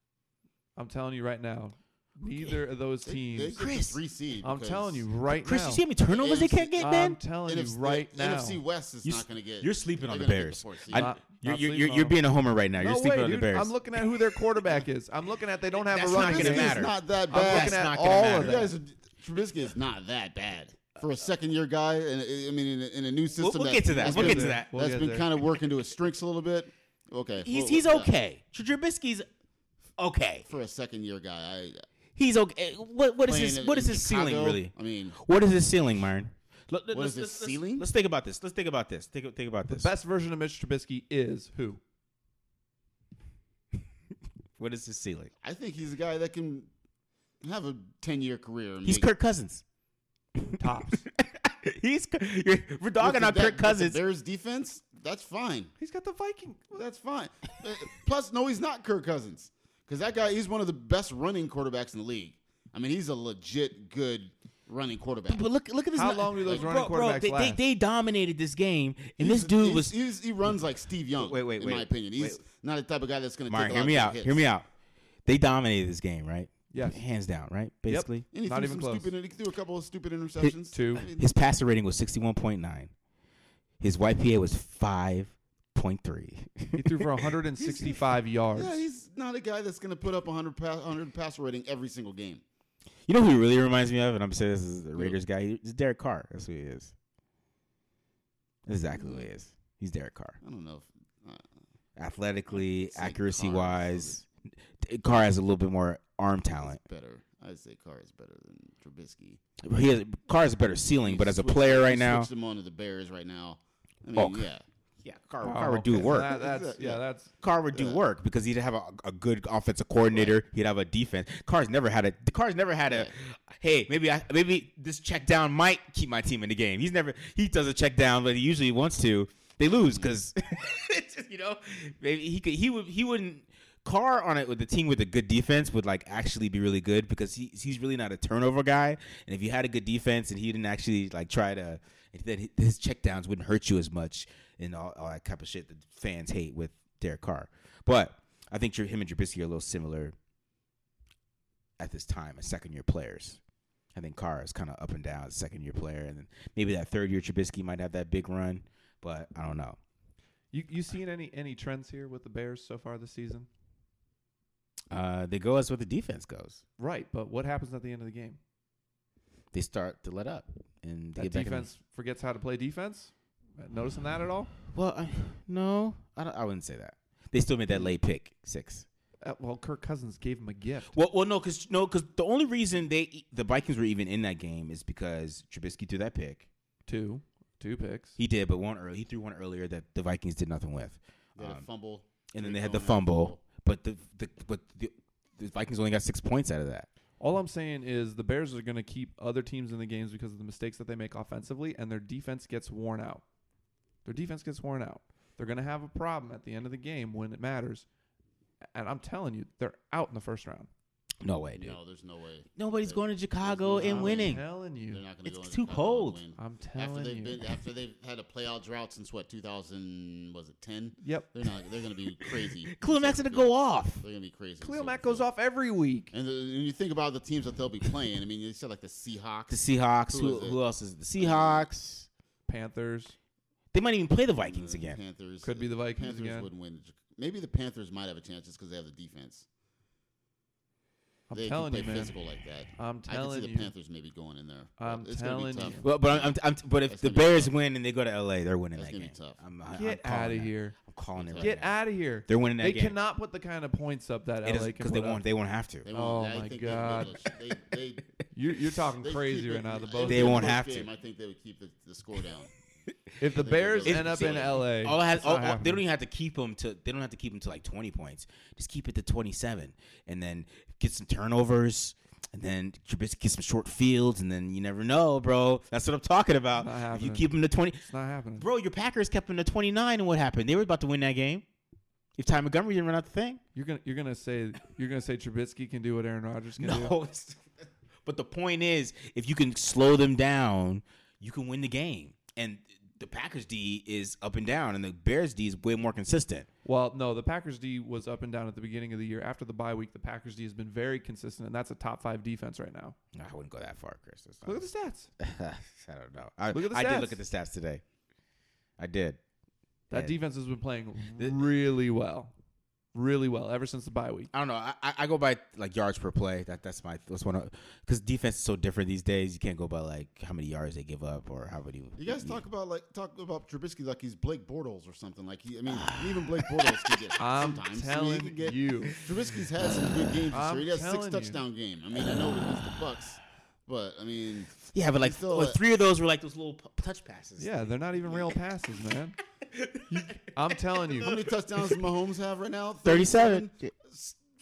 I'm telling you right now, neither of those They, they teams. get the Chris, three seed. I'm because telling you right Chris, now. you see how many turnovers they can't get, I'm man? telling N F C you right the now. N F C West is You not s- going to get. You're sleeping on they're the gonna get Bears. fourth seed. I- Not- you're not you're, sleeping you're, on you're them. being a homer right now. No you're sleeping way, on the dude. Bears. I'm looking at who their quarterback is. I'm looking at they don't have That's a run not gonna game. Trubisky matter. is not that I'm bad. looking at not gonna all matter. of You that. guys, are, Trubisky is not that bad for a second year guy. And I mean, in a, in a new system. we'll that- get to that. that's We'll been- get to that. We'll That's get been there. kind of working to his strengths a little bit. Okay, He's well, he's yeah. okay. Trubisky's okay. for a second year guy. I, He's okay. What what is playing his in- what is in his ceiling Chicago, really? I mean, What is his ceiling, Myron? Let, What let's, is his let's- let's- ceiling? Let's think about this. Let's think about this. Think think about The this. best version of Mitch Trubisky is who? What is his ceiling? I think he's a guy that can have a ten-year career. He's make- Kirk Cousins. Tops. He's you're, we're dogging with on the- Kirk with Cousins. The Bears defense, that's fine. He's got the Viking. That's fine. Uh, Plus, no, he's not Kirk Cousins because that guy, he's one of the best running quarterbacks in the league. I mean, he's a legit good running quarterback. But look, look at this. How long do those bro, running bro, quarterbacks they, they, last? they dominated this game, and He's- this dude he's- was. he's, he runs like Steve Young. Wait, wait, in wait. my opinion, he's Wait. not the type of guy that's going to Mark, take a hear lot me of out. hits. Hear me out. They dominated this game, right? Yes. Hands down, right? Basically. And he Not threw even some close. Stupid, he threw a couple of stupid interceptions. Two. I mean, His passer rating was sixty-one point nine. His Y P A was five point three. He threw for one hundred sixty-five yards. Yeah, he's not a guy that's going to put up one hundred, pa- one hundred passer rating every single game. You know who he really reminds me of? And I'm saying this is the Raiders guy. He's Derek Carr. That's who he is. That's exactly who he is. He's Derek Carr. I don't know. If, uh, Athletically, I'd say accuracy Carr is wise, Carr has a little bit more arm talent. better. I'd say Carr is better than Trubisky. He has, Carr has a better ceiling, You but as a switch- player you right now, switched him on to the Bears right now. I mean, Oh, yeah. yeah, Carr, Oh, Carr would do okay. work. That- that's, yeah, Yeah. that's Carr would do Yeah. work because he'd have a, a good offensive coordinator. He'd have a defense. Carr's never had a. Carr's never had a. Yeah. Hey, maybe I maybe this check down might keep my team in the game. He's never. He does a check down, but he usually wants to. They lose because, you know, maybe he could. He would. He wouldn't. Carr on it with the team with a good defense would like actually be really good because he he's really not a turnover guy. And if you had a good defense and he didn't actually like try to, that his checkdowns wouldn't hurt you as much and all, all that type of shit that fans hate with Derek Carr. But I think him and Trubisky are a little similar at this time as second year players. I think Carr is kind of up and down as second year player, and then maybe that third year Trubisky might have that big run, but I don't know. you. You seen any any trends here with the Bears so far this season? Uh, they go as what the defense goes. Right, but what happens at the end of the game? They start to let up and they That get back in the- defense forgets how to play defense. Uh, Noticing that at all? Well, I, no, I, don't, I wouldn't say that. They still made that late pick six. Uh, well, Kirk Cousins gave him a gift. Well, well, no, because no, because the only reason they the Vikings were even in that game is because Trubisky threw that pick. Two, two picks. He did, but one early. He threw one earlier that the Vikings did nothing with. They had Um, a fumble. and then Drake they had the Cohen a fumble, but the, the but the, the Vikings only got six points out of that. All I'm saying is the Bears are going to keep other teams in the games because of the mistakes that they make offensively, and their defense gets worn out. Their defense gets worn out. They're going to have a problem at the end of the game when it matters. And I'm telling you, they're out in the first round. No way, dude. No, there's no way. Nobody's There- going to Chicago there's no and way. winning. I'm telling They're you. not going to It's go into too Chicago cold. and win. I'm After telling they've you. been, after they've had a playoff drought since what two thousand was it ten? Yep. They're not. They're going to be crazy. Khalil Mack's going to go off. They're going to be crazy. Khalil So- Mack goes off every week. And the, when you think about the teams that they'll be playing, I mean, you said like the Seahawks. The Seahawks. Who Who, is it? who else is it? The Seahawks? Panthers. They might even play the Vikings the again. Panthers Could be the Vikings Panthers again. wouldn't win. Maybe the Panthers might have a chance just because they have the defense. I'm they telling can you, play man. physical like that. I'm I can telling see the you. Panthers maybe going in there. But I'm it's gonna be telling tough. you. Well, but I'm, I'm, I'm but if That's the gonna be Bears tough. win and they go to L A, they're winning That's that gonna game. be tough. I'm, I, Get I'm calling out of that. here. I'm calling it. Get Right Get now. out of here. They're winning that They game. cannot put the kind of points up that It L is A can because they put won't. up. They won't have to. They Oh, won't, I my think God. They, they, they, You're, you're talking they crazy keep right it- now. The if both They win won't the have first to. game, I think they would keep the, the score down. If the think Bears they'll end up see in it. L A, All it has, it's all, not all- they happening. don't even have to keep them to. They don't have to keep them to like twenty points. Just keep it to twenty-seven, and then get some turnovers, and then Trubisky get some short fields, and then you never know, bro. That's what I'm talking about. Not If you happening. keep them to twenty, It's not happening. bro, your Packers kept them to twenty-nine, and what happened? They were about to win that game. If Ty Montgomery didn't run out the thing, You're gonna you're gonna say you're gonna say Trubisky can do what Aaron Rodgers can do. no. it's- but the point is, if you can slow them down, you can win the game. And the Packers D is up and down, and the Bears D is way more consistent. Well, no, the Packers D was up and down at the beginning of the year. After the bye week, the Packers D has been very consistent, and that's a top five defense right now. I wouldn't go that far, Chris. That's not- Look at the stats. I don't know. I, Look at the I did stats. look at the stats today. I did. That Yeah. defense has been playing The- really well, really well ever since the bye week. I don't know. I, I I go by like yards per play. That that's my that's one because defense is so different these days. You can't go by like how many yards they give up or how many. You guys talk about like talk about Trubisky like he's Blake Bortles or something. Like he, I mean, even Blake Bortles can get I'm sometimes. I mean, telling he can get, you. Trubisky's had some good games this I'm year. He has six telling you. touchdown game. I mean, I know it was the Bucks, but I mean, Yeah, but like He's still well, a- three of those were like those little p- touch passes. Yeah, they're not even real passes, man. You- I'm telling how you. many touchdowns does Mahomes have right now? thirty-seven. S-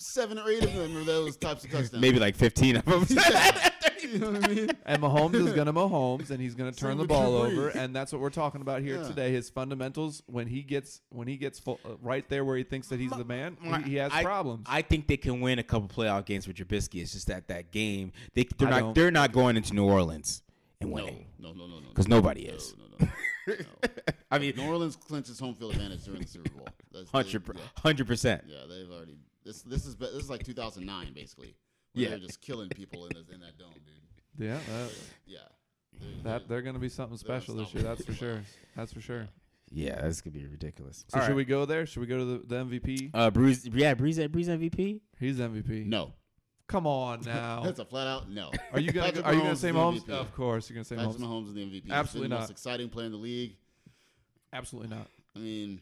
seven or eight of them are those types of touchdowns. Maybe like fifteen of them. You know what I mean? And Mahomes is going to Mahomes, and he's going to turn Same the with ball Drew over, Brees. and that's what we're talking about here Yeah. today. His fundamentals, when he gets when he gets full, uh, right there where he thinks that he's the man, he, he has I, problems. I think they can win a couple playoff games with Trubisky. It's just that that game they they're I not don't. they're not going into New Orleans and No, winning no, no, no, no. because nobody no, is. No, no, no. no. I mean, New Orleans clinches home field advantage during the Super Bowl. That's, hundred they- yeah, hundred percent. yeah, they've already. This this is be- this is like two thousand nine basically. Where Yeah. they're just killing people in the, in that dome, dude. yeah, that, Yeah, that they're going to be something special this year. That's for sure. That's for sure. Yeah, that's gonna be ridiculous. So All should right. we go there? Should we go to the, the M V P? Uh, Breeze, yeah, Breeze, Breeze M V P. He's M V P. no. Come on now. That's a flat out no. Are you gonna Patrick Are you Mahomes gonna is say the Mahomes? M V P. Of course, you're gonna say Patrick Mahomes. Mahomes is the M V P. Absolutely He's been the not. most exciting player in the league. Absolutely not. I mean,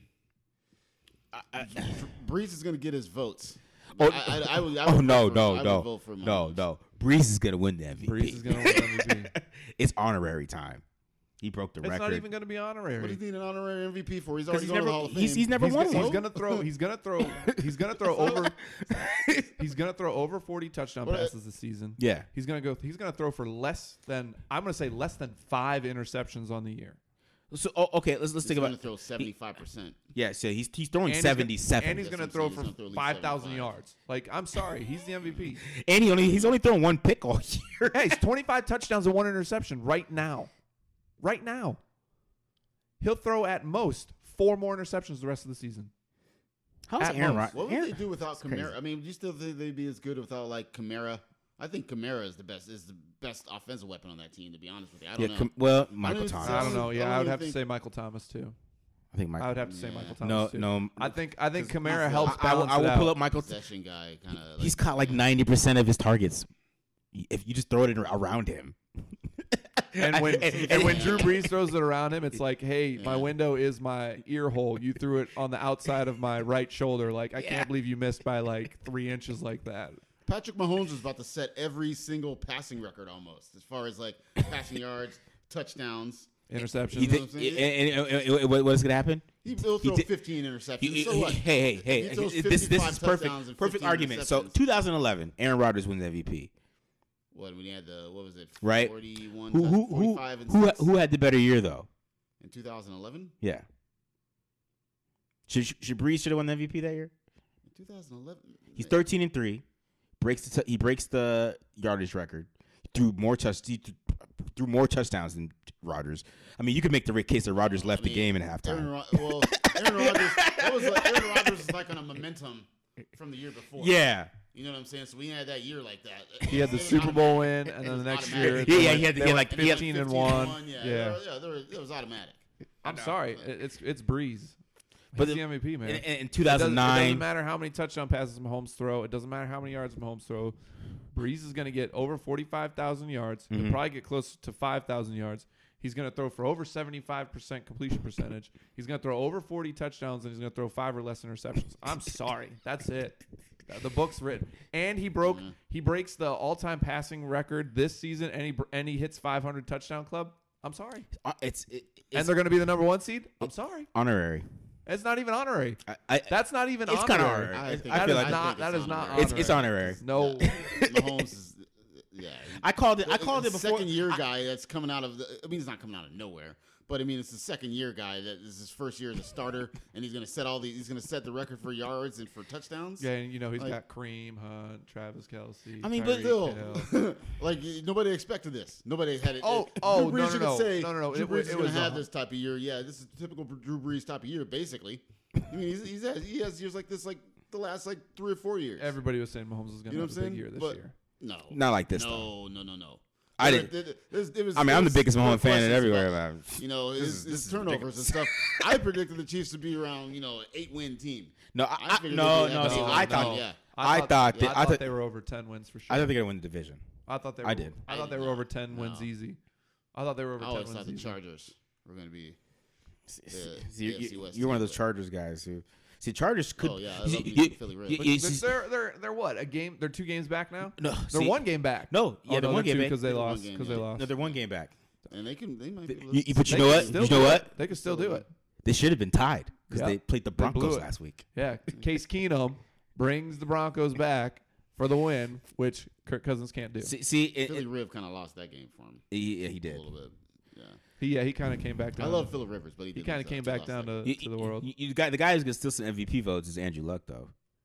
I, I, Breeze is going to get his votes. Oh, I, I, I would, I oh would no, vote for- no, I would no, vote for no, Mahomes. no. Breeze is gonna win the M V P. Breeze is gonna win M V P. It's honorary time. He broke the It's record. not even gonna be honorary. What does he need an honorary M V P for? He's 'Cause already he's going to never, the Hall of Fame. he's, he's never he's, won gonna, one. he's gonna throw. He's gonna throw. He's gonna throw over. He's gonna throw over forty touchdown What- passes this season. Yeah. He's gonna go. He's gonna throw for less than. I'm gonna say less than five interceptions on the year. So oh, okay, let's let's He's think going to about. throw seventy-five percent. Yeah, so he's he's throwing And he's gonna- seventy-seven, and he's That's gonna what throw I'm saying. for He's gonna throw at least five thousand seventy-five. yards. Like I'm sorry, he's the M V P. and he only he's only thrown one pick all year. Hey, he's twenty-five touchdowns and one interception right now. Right now. He'll throw at most four more interceptions the rest of the season. How's At Aaron most. Rodgers? What would they do without crazy. Kamara? I mean, do you still think they'd be as good without like Kamara? I think Kamara is the best. Is the best offensive weapon on that team. To be honest with you, I don't Yeah, know. com- well, I Michael don't Thomas. even- I don't know. I Yeah, don't I would even have to think- say Michael Thomas too. I think Michael. I would have to say Yeah. Michael Thomas no, too. no. I think I think 'Cause Kamara he's helps a- I, I will, balance I it will out. pull up Michael. Possession guy, kind of. Like, He's caught like ninety percent of his targets. If you just throw it around him. And when I- and, and- when Drew Brees throws it around him, it's like, hey, my Yeah. window is my ear hole. You threw it on the outside of my right shoulder. Like I Yeah. can't believe you missed by like three inches like that. Patrick Mahomes is about to set every single passing record almost, as far as like passing yards, touchdowns. Interceptions. He You know did, what I'm saying? and, and- and- and what- what's gonna happen? He will He throw did- fifteen interceptions. You- so you- what? Hey, hey, hey! He throws This this fifty-five is touchdowns perfect. and Perfect fifteen argument. So, interceptions. twenty eleven, Aaron Rodgers wins M V P. What when he had the what was it? Right. Forty-one, Who touch- who who forty-five, and who, six who had the better year though? in two thousand eleven. Yeah. Should should Breeze should have won the M V P that year? two thousand eleven. He's thirteen and three. Breaks the t- he breaks the yardage record. Threw more touch he th- threw more touchdowns than Rodgers. I mean, you could make the case that Rodgers left I mean, the game in Aaron, halftime. Ro- well, Aaron Rodgers. That was like, Aaron Rodgers is like on a momentum from the year before. Yeah. You know what I'm saying? So we had that year like that. He had the It was Super Bowl automatic. win, and It then was the next automatic. year, Yeah, they yeah, went- he had- they he had went like- And he it had- was fifteen and fifteen one. Yeah, Yeah. there- yeah, there was- it was automatic. I'm know. sorry, it- it's it's Breeze. But He's the- the M V P, man. In, in, in It doesn't, two it thousand doesn't nine, matter how many touchdown passes Mahomes throw. It doesn't matter how many yards Mahomes throw. Breeze is going to get over forty-five thousand yards. He'll Mhm. probably get close to five thousand yards. He's going to throw for over seventy-five percent completion percentage. He's going to throw over forty touchdowns, and he's going to throw five or less interceptions. I'm sorry. That's it. The book's written. And he broke. Yeah. He breaks the all-time passing record this season, and he, br- and he hits five hundred touchdown club. I'm sorry. uh, it's it, And it's they're going to be the number one seed. I'm sorry. honorary. It's not even honorary. I, I, That's not even It's kinda honorary. honorary. I I think- That feel is like not. think That it's is not. honorary. it's it's honorary. No. Mahomes is, yeah. I called it. I It's called a it before. Second year I- guy that's coming out of. The, I mean, he's not coming out of nowhere, but I mean, it's the second year guy that is his first year as a starter, and he's gonna set all these. He's gonna set the record for yards and for touchdowns. Yeah, and you know he's Like- got Kareem Hunt, Travis Kelsey. I mean, but Tyreek Still, Hill. like nobody expected this. Nobody had it. Oh, it, oh, Drew no, Brees, no, you no. could say, No, no, no, Drew it Brees wa- is it gonna was have a- this type of year. Yeah, this is typical Drew Brees type of year, basically. I mean, he's, he's has, he has years like this, like the last like three or four years. Everybody was saying Mahomes was going to You know have what a I'm big saying? year this But- year. no, Not like this, though. No, no, no, no. I There- didn't- there- there's- it was- I mean, there I'm the was- biggest there were Mahomes fan questions everywhere. about, Man. You know, This his, is- his this is turnovers ridiculous. and stuff. I predicted the Chiefs to be around, you know, an eight-win team. No, I I, I, figured no, they'd be no. happy See, with I that. thought, Yeah. I thought that- I I thought thought- they were over ten wins for sure. I thought they were gonna win the division. I thought they. I Were, did. I I thought they did were not. over ten wins No. easy. I thought they were over I ten always wins thought the easy. Chargers were going to be. See, Yeah, see, you, A F C you, West you're one of team, those but- Chargers guys who see Chargers could. Oh, yeah, I you, love me you- some Philly Red. you- But, you but see- they're they're they're what a game? They're two games back now. no, They're see, one game back. No, yeah, oh, they're no, one they're game two back. because they They're one lost game, because yeah. they lost. No, they're one game back. And they can, they might be able You, to. you- but you They know can what? still You do know it. what? They could still do it. They should have been tied because Yeah. they played the They blew Broncos it. last week. Yeah, Case Keenum brings the Broncos back for the win, which Kirk Cousins can't do. See, see it, Philly it, Riv kind of lost that game for him. he, yeah, he A did. little bit. Yeah. He, yeah, he kind of came back down. I love Philip Rivers, but he, He did kind lose of came that- he back lost down that to, game. to the world. You, you got the guy who's gonna steal some M V P votes is Andrew Luck though.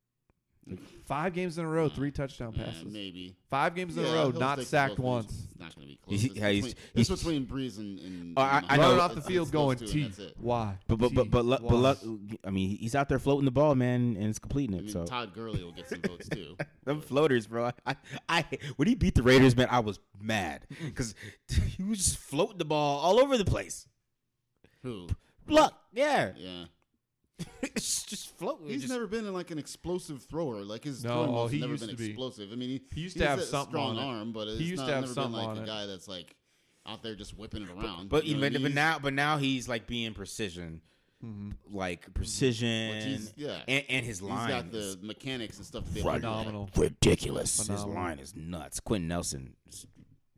Five games in a row, Yeah. three touchdown Yeah, passes. maybe. Five games in Yeah, a row, he'll not stick sacked close, but once. It's not going to be close. He- It's yeah, he's- between, he's- it's between Breeze and, and Oh, I- and- I know. Running off the it's- field it's going those two, T. and that's it. Why? But but T. but but, Luck, but Why? Luck, I mean, he's out there floating the ball, man, and it's completing I it. mean, So Todd Gurley will get some votes too. them floaters, bro. I, I when he beat the Raiders, man, I was mad because he was just floating the ball all over the place. Who? Luck, yeah, Yeah. it's just floating. He's just, never been like an explosive thrower. Like his No, throwing motion's he never used been to be. explosive. I mean, he, He used he to has have a something strong on it. arm, but it's He used not, to have never something been like on a it. guy that's like out there just whipping it around. but you know, even and but he's- now but now he's like being precision, Mhm. like precision, Which he's- yeah. and, and his he's line got is the mechanics and stuff to be able to do that. Phenomenal. ridiculous. Phenomenal. His line is nuts. Quentin Nelson, is-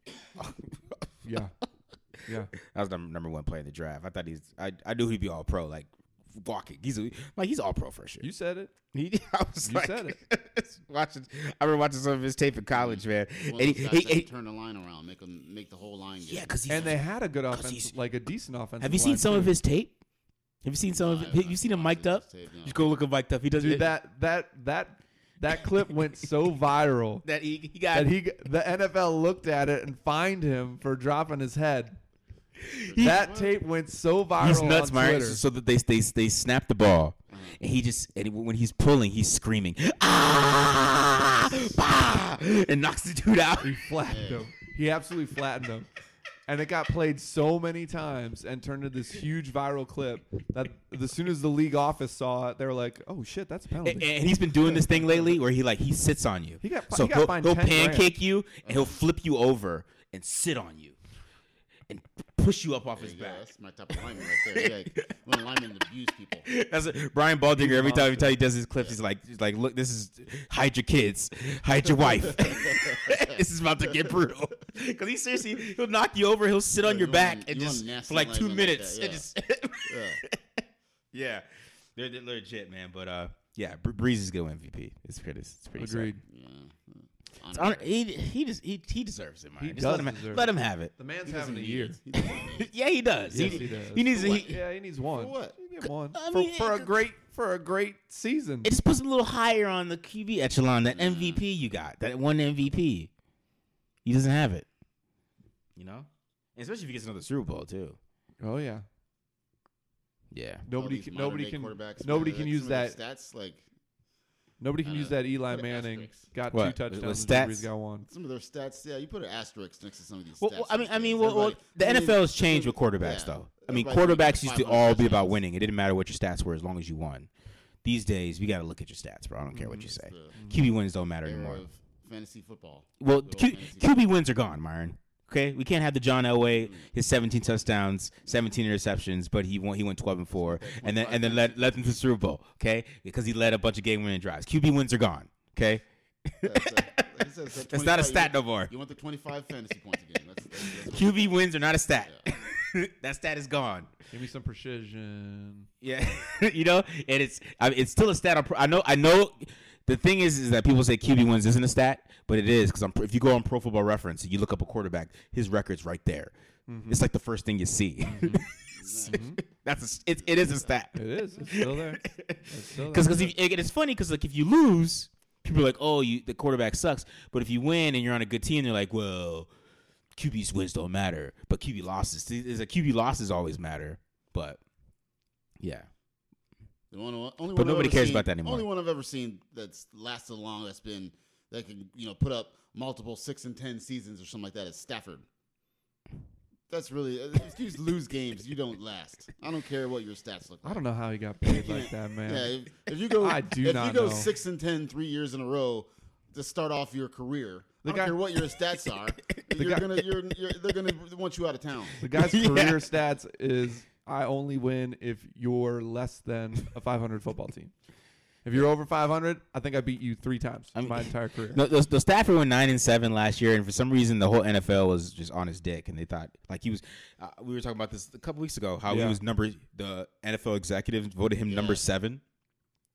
Yeah. Yeah. that was the number one player in the draft. I thought he's I, I knew he'd be all pro, like walking. He's a, like he's all pro for sure. You said it. He, I was You like, said watching. I remember watching some of his tape in college, man. One And of he, those he, guys that he, can turn the line around, make them make the whole line. Get yeah, because he's. And they had a good 'cause offense, he's- like a decent offense. have you seen some of his tape? Have you seen some of? No, it? I Have haven't you seen him watched mic'd up? his tape, no. Just go look him mic'd up. He does Dude, it- that that that that clip went so viral that he, he got. that he the N F L looked at it and fined him for dropping his head. He- That What? tape went so viral He's nuts, on Myron. Twitter. So that they they they snap the ball, Uh-huh. and he just and when he's pulling, he's screaming ah, bah, and knocks the dude out. He flattened him. He absolutely flattened him. And it got played so many times and turned into this huge viral clip that as soon as the league office saw it, they were like, "Oh shit, that's a penalty." And, and he's been doing this thing lately where he like he sits on you. He got fi- so he got he'll, fined he'll ten grand. pancake you and he'll flip you over and sit on you and push you up off There his you go. back. That's my type of lineman right there. Yeah, when linemen abuse people. That's it. Brian Baldinger. He's a Every time, every monster. time he does his clips, he's like, he's like, look, this is hide your kids, hide your wife. This is about to get brutal. Because he seriously, he'll knock you over, he'll sit Yeah, on your you back want- and you just want nasty for like two linemen like minutes. that, and yeah. just Yeah. yeah, they're, they're legit, man. But uh, yeah, Bre- Breeze is good M V P. It's pretty, it's pretty. Agreed. Yeah. It's honor, he he just he he deserves it, man. He Just does let him deserve let it. him have it. The man's He doesn't having a need year. it. He doesn't need it. Yeah, he does. Yes, he, he does. he needs For to, what? he, Yeah, he needs one. For what? He get one I for, mean, for a it- great for a great season. it just puts him a little higher on the Q B echelon. That M V P you got, that one M V P, he doesn't have it. You know, and especially if he gets another Super Bowl too. Oh yeah. Yeah, Nobody All can these nobody modern-day can quarterbacks, nobody man, can like, use some of that their stats. Like nobody can Uh, use that Eli put Manning asterisks. got What? two With- touchdowns with and Drew Brees stats? got one. some of their stats. Yeah, you put an asterisk next to some of these Well, stats. well, I mean, these I mean, days. well, well, Everybody- the I N F L mean, has changed with yeah, quarterbacks, though. I mean, everybody quarterbacks thinks used to five hundred all be about touchdowns. winning. It didn't matter what your stats were as long as you won. These days, we got to look at your stats, bro. I don't care what you It's say. the Q B wins don't matter era anymore. of fantasy football. Well, Good old Q, fantasy Q B wins are gone, Myron. Okay, we can't have the John Elway, his seventeen touchdowns, seventeen interceptions, but he won. He went twelve and four, and then and then led led them to the Super Bowl. Okay, because he led a bunch of game winning drives. Q B wins are gone. Okay, That's, uh, like I said, it's that that's not a twenty-five stat you no more. want, you want the twenty-five fantasy points a game. That's, that's, that's what Q B wins are not a stat. That stat is gone. Give me some precision. Yeah, you know, and it's I mean, it's still a stat. On pro, I know, I know. The thing is, is that people say Q B wins isn't a stat, but it is because if you go on Pro Football Reference and you look up a quarterback, his record's right there. Mm-hmm. It's like the first thing you see. That's a, it, it is a stat. It is. It's still there. It's still Because there. because it's funny because like if you lose, people are like, oh, you the quarterback sucks. But if you win and you're on a good team, they're like, well, Q B's wins don't matter, but Q B losses. There's a Q B losses always matter. But yeah. The one, only But one I've nobody ever cares seen- about that anymore. Only one I've ever seen that's lasted long. That's been that can you know put up multiple six and ten seasons or something like that is Stafford. That's really if you lose games, you don't last. I don't care what your stats look I like. don't know how he got paid like that, man. Yeah, if, if you go, I do if not you go know. six and ten three years in a row to start off your career, The I don't guy- care what your stats are. you're guy- gonna, you're, you're, they're gonna want you out of town. The guy's Yeah. career stats is I only win if you're less than a five hundred football team. If you're over five hundred, I think I beat you three times I in mean- my entire career. No, the, the Stafford went nine and seven last year, and for some reason, the whole N F L was just on his dick, and they thought like he was. Uh, we were talking about this a couple weeks ago, how Yeah. he was number. The N F L executives voted him number Yeah. seven.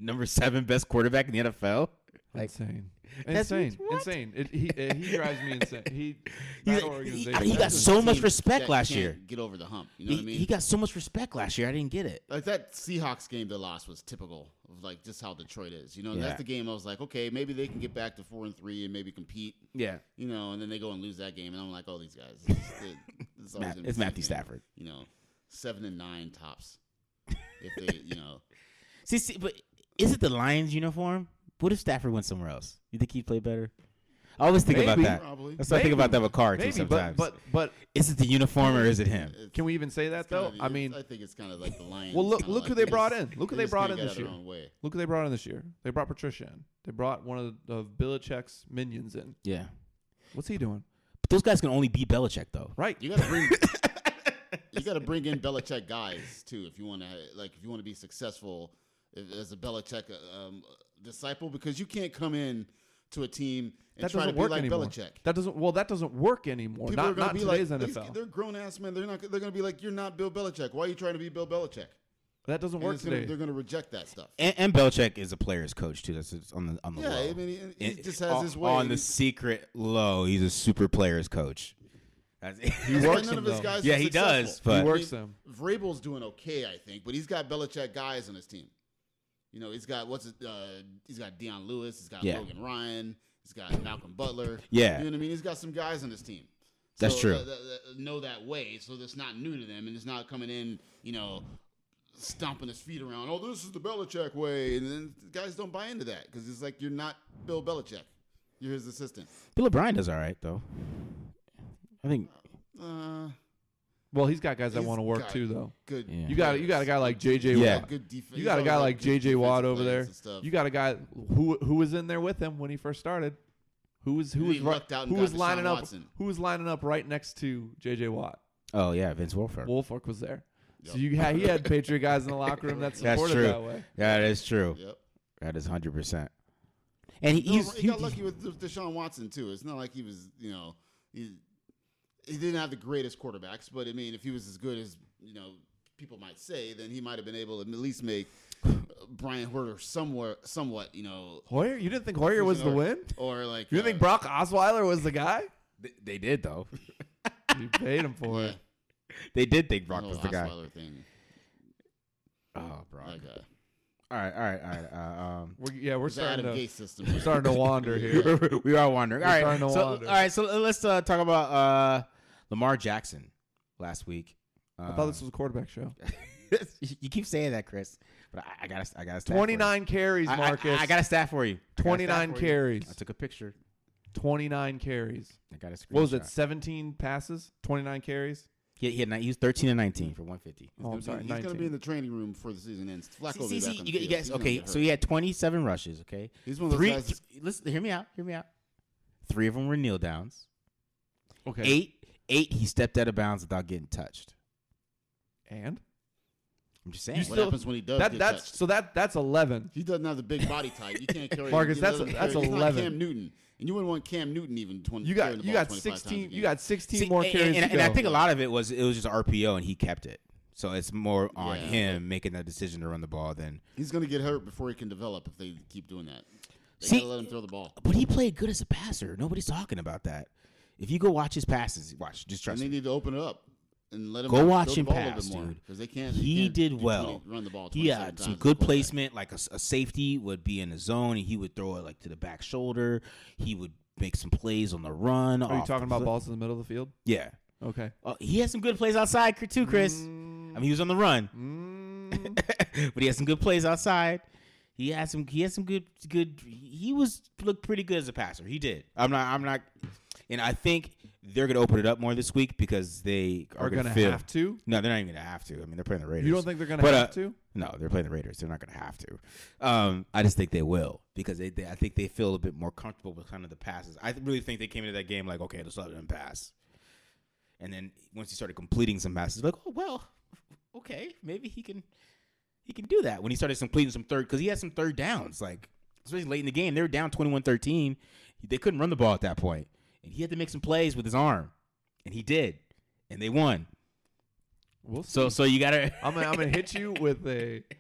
number seven best quarterback in the N F L. Like, insane, That's- insane, what? insane. It, he uh, he drives me insane. He He's that like- he- organization. I mean, he got That's so a much team respect that last can't year. Get over the hump. You know He, what I mean? he got so much respect last year. I didn't get it. Like that Seahawks game they lost was typical of like just how Detroit is. You know, Yeah. that's the game I was like, okay, maybe they can get back to four and three and maybe compete. Yeah, You know, and then they go and lose that game, and I'm like, oh, these guys. It's, just- it's, always Matt, gonna be it's the same Matthew thing. Stafford. You know, seven and nine tops. If they, you know, See, see, but is it the Lions uniform? What if Stafford went somewhere else? You think he'd play better? I always think about Maybe. that. probably. That's what I think about that with Carr too. Maybe, Sometimes, but but but is it the uniform or is it him? It's- can we even say that it's though? kinda- I it's- mean, I think it's kind of like the Lions. well, look kinda look like who they just- brought in. Look who they just brought can't in get this out of year. their own way. Look who they brought in this year. They brought Patricia in. They brought one of, the, of Belichick's minions in. Yeah, What's he doing? but those guys can only beat Belichick though. Right. You got to bring. You got to bring in Belichick guys too if you want to like if you want to be successful if, as a Belichick um, disciple because you can't come in to a team and That try to doesn't be work like anymore. Belichick. That doesn't. Well, that doesn't work anymore. People are not gonna not be today's like, N these- F L. they're grown ass men. They're not. They're going to be like, you're not Bill Belichick. Why are you trying to be Bill Belichick? That doesn't And work it's gonna- today. they're going to reject that stuff. And, and Belichick is a player's coach too. That's just on the on the Yeah, low. I mean, he, he It- just has on, his way. on the He's- secret low. He's a super player's coach. That's He that's why works none them, of his though. guys Yeah, are he does, successful. but- He He works them. Vrabel's doing okay, I think, but he's got Belichick guys on his team. You know, he's got what's it? Uh, he's got Deion Lewis. He's got Yeah. Logan Ryan. He's got Malcolm Butler. Yeah. you know what I mean. He's got some guys on his team. That's So, true. uh, that- that know that way, so that's not new to them, and it's not coming in, you know, stomping his feet around. Oh, this is the Belichick way, and then the guys don't buy into that because it's like you're not Bill Belichick. You're his assistant. Bill O'Brien does all right though. I think. Uh, Well, he's got guys that He's want to work got- too, though. good. Yeah. You got you got a guy like J J. Yeah. Watt. Good defense. You got a guy like J J. Watt over there. You got a guy who who was in there with him when he first started. Who was who He was right, lucked out and who got was Deshaun lining up Watson. who was lining up right next to J J. Watt. Oh yeah, Vince Wilfork. Wolfork was there. So Yep. you had he had Patriot guys in the locker room that That's supported true. that way. That is true. Yep. That is hundred percent. And he, No, he's he he, got lucky with De- Deshaun Watson too. It's not like he was, you know, he he didn't have the greatest quarterbacks, but I mean, if he was as good as you know people might say, then he might have been able to at least make uh, Brian Hoyer somewhere, somewhat, you know, Hoyer, you didn't think Hoyer was the or, win? or like You uh, didn't think Brock Osweiler was the guy? they, they did though. You paid him for yeah, it. They did think the Brock whole was the guy. Osweiler thing. Oh, Brock. That guy. All right, all right, all right. Uh, um, We're, yeah, we're It's the starting Adam to Gase system. we're starting to wander here. we are wondering. All We're right, starting to so wander. all right, so let's uh, talk about uh, Lamar Jackson last week. Uh, I thought this was a quarterback show. you keep saying that, Chris, but I, I got I got a stat for you. twenty-nine carries, I- I- Marcus. I, got a stat for you. I got a stat twenty-nine for you. carries. I took a picture. twenty-nine carries. I got a screenshot. What was it? seventeen passes, twenty-nine carries. He, he had ni- he was thirteen and nineteen for one fifty. Oh, I'm He's gonna sorry, be- He's going to be in nineteen. the training room before the season ends. Flacco will See, be see, back on you, the you field. guys. He's gonna Okay, get so hurt. he had twenty-seven rushes. Okay, He's one of those three. guys. that's- Listen, hear me out. Hear me out. Three of them were kneel downs. Okay. Eight, eight. He stepped out of bounds without getting touched. And I'm just saying. You What still- happens when he does that get that's touched? so that that's eleven. He doesn't have the big body type. You can't carry. Marcus, you that's- let him that's carry- he's not eleven. Cam Newton, and you wouldn't want Cam Newton even twenty. You carrying got the you ball got twenty-five times a sixteen. game. You got sixteen See, more and, carries. and, to and I go. think a lot of it was it was just R P O, and he kept it. So it's more on Yeah. him making that decision to run the ball than. He's going to get hurt before he can develop if they keep doing that. They See- gotta let him throw the ball. But he played good as a passer. Nobody's talking about that. If you go watch his passes, watch, just And trust they me. need to open it up and let him Go throw watch the him ball a little pass, bit more, dude. 'cause they can't. they He can't did do well. twenty run the ball. He twenty-seven had times some as a good quarterback. placement. Like a, a safety would be in the zone, and he would throw it like to the back shoulder. He would make some plays on the run. Are you off talking the about foot. balls in the middle of the field? Yeah. Okay. Uh, he had some good plays outside too, Chris. Mm, I mean, he was on the run, mm. but he had some good plays outside. He had some. He had some good. Good. He was looked pretty good as a passer. He did. I'm not. I'm not. And I think they're going to open it up more this week because they are, Are going gonna to have to? No, they're not even going to have to. I mean, they're playing the Raiders. You don't think they're gonna But, have uh, to? No, they're playing the Raiders. They're not going to have to. Um, I just think they will because they, they. I think they feel a bit more comfortable with kind of the passes. I really think they came into that game like, okay, let's let them pass. And then once he started completing some passes, like, oh well, okay, maybe he can. He can do that when he started completing some third because he had some third downs, like especially late in the game. They were down twenty-one thirteen. They couldn't run the ball at that point, and he had to make some plays with his arm, and he did, and they won. We'll So, see. so you gotta. I'm gonna, I'm gonna hit you with a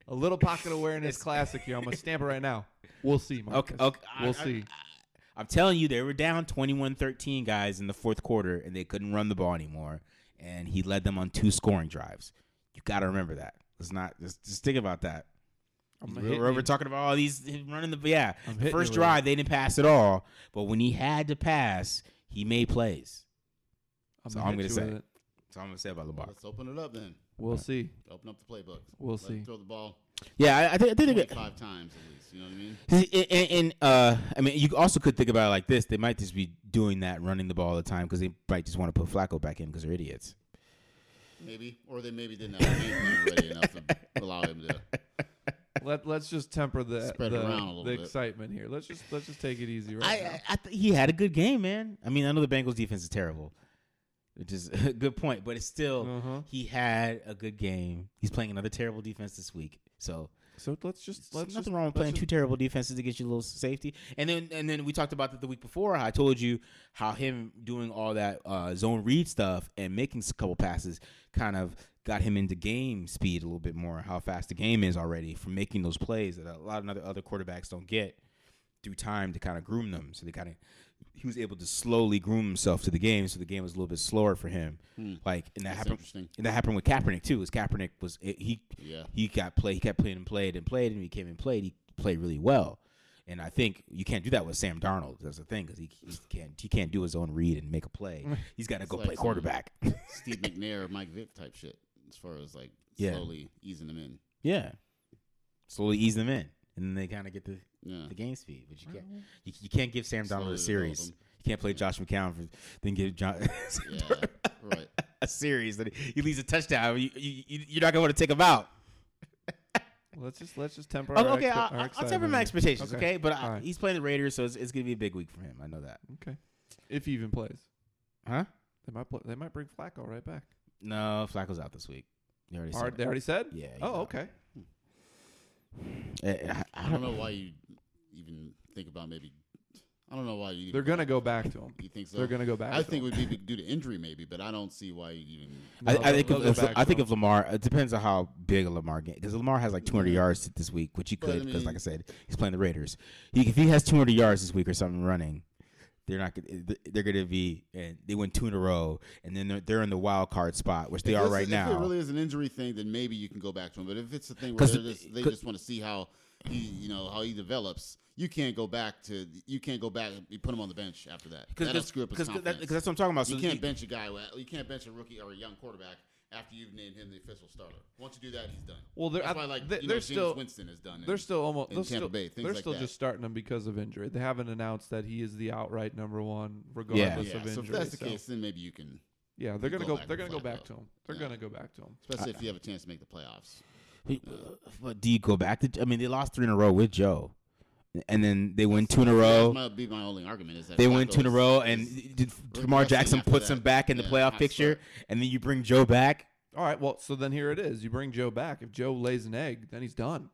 A little pocket awareness classic here. I'm gonna stamp it right now. We'll see, Marcus. Okay, okay. We'll I, see. I, I'm telling you, they were down twenty-one thirteen guys in the fourth quarter, and they couldn't run the ball anymore. And he led them on two scoring drives. You got to remember that. Let's not just, just think about that. I'm We're, we're, we're talking about all these running the yeah. I'm The first drive they didn't pass at all, but when he had to pass, he made plays. I'm So I'm gonna say. It. That's all I'm gonna say about Lamar. Let's open it up then. We'll see. Open up the playbook. We'll Let see. him throw the ball Yeah, I, I think I think they five times at least. You know what I mean? And, and, and uh, I mean, you also could think about it like this: they might just be doing that, running the ball all the time, because they might just want to put Flacco back in because they're idiots. Maybe, or they maybe didn't have a game plan ready enough to allow him to. Let Let's just temper the Spread the, it around a little the bit. excitement here. Let's just let's just take it easy right I, now. I, I th- he had a good game, man. I mean, I know the Bengals defense is terrible, which is a good point, but it's still Uh-huh. he had a good game. He's playing another terrible defense this week, so So let's just there's let's nothing just, wrong with let's playing just- two terrible defenses to get you a little safety. And then and then we talked about that the week before. I told you how him doing all that uh, zone read stuff and making a couple passes kind of got him into game speed a little bit more. How fast the game is already from making those plays that a lot of other other quarterbacks don't get through time to kind of groom them. So they kind of he was able to slowly groom himself to the game, so the game was a little bit slower for him. Hmm. Like and that That's happened. interesting. And that happened with Kaepernick too. Is Kaepernick was he Yeah. he got played. He kept playing and played and played, and he came and played. He played really well, and I think you can't do that with Sam Darnold. That's the thing because he, he can't he can't do his own read and make a play. He's got to go like play some- quarterback. Steve McNair, Mike Vick type shit. As far as like Yeah. slowly easing them in. Yeah, slowly ease them in, and then they kind of get the, Yeah. the game speed. But you can't you, you can't give Sam Darnold Slowly a series. develop You can't play Josh McCown for then give John Yeah. Right. a series that he leaves a touchdown. You, you, you- you're not going to take him out. Let's just let's just temper. Oh, our okay, expe- I'll, our I'll- I'll excitement temper my here. expectations. Okay. Okay, but I, All right. he's playing the Raiders, so it's, it's going to be a big week for him. I know that. Okay. If he even plays, Huh? they might play, they might bring Flacco right back. No, Flacco's out this week. You already Hard, said they already said. Yeah, he's Oh, out. okay. it. I, I I don't know why you even think about maybe. I don't know why you. They're gonna go back to him. You think so? They're gonna go back. I to think it him. would be due to injury maybe, but I don't see why you even. No, I, I they'll- think they'll if, go if, back I to think him. if Lamar, it depends on how big a Lamar game because Lamar has like two hundred Yeah. yards this week, which he But, I could because, like I mean- said, he's playing the Raiders. He, if he has two hundred yards this week or something running, they're not. gonna- They're going to be and they win two in a row, and then they're, they're in the wild card spot, which they If are this- right if now. If it really is an injury thing, then maybe you can go back to him. But if it's a thing where 'Cause they're the- just, they 'cause- just want to see how he, you know, how he develops, you can't go back to. You can't go back. You put him on the bench after that. Because That'll screw up his that, confidence. that's what I'm talking about. you So can't he- bench a guy. You can't bench a rookie or a young quarterback after you've named him the official starter. Once you do that, he's done. Well, they're That's I- why, like, they, you know, they're James still Winston is done. they're in- still almost in they're Tampa still, Bay, things they're like still that. just starting him because of injury. They haven't announced that he is the outright number one, regardless Yeah, of so injury. if that's the so- case, then maybe you can, yeah, they're you gonna go go. back They're and gonna go flat back out. to him. They're Yeah. gonna go back to him. especially if you have a chance to make the playoffs. But do you go back to? I mean, they lost three in a row with Joe, and then they win two in a That row. might be my only argument is that They win two in a Flacco row, is- and is did really Lamar resting Jackson after puts that. him back in the Yeah, playoff hot picture, start. and then you bring Joe back. All right. Well, so then here it is. You bring Joe back. If Joe lays an egg, then he's done.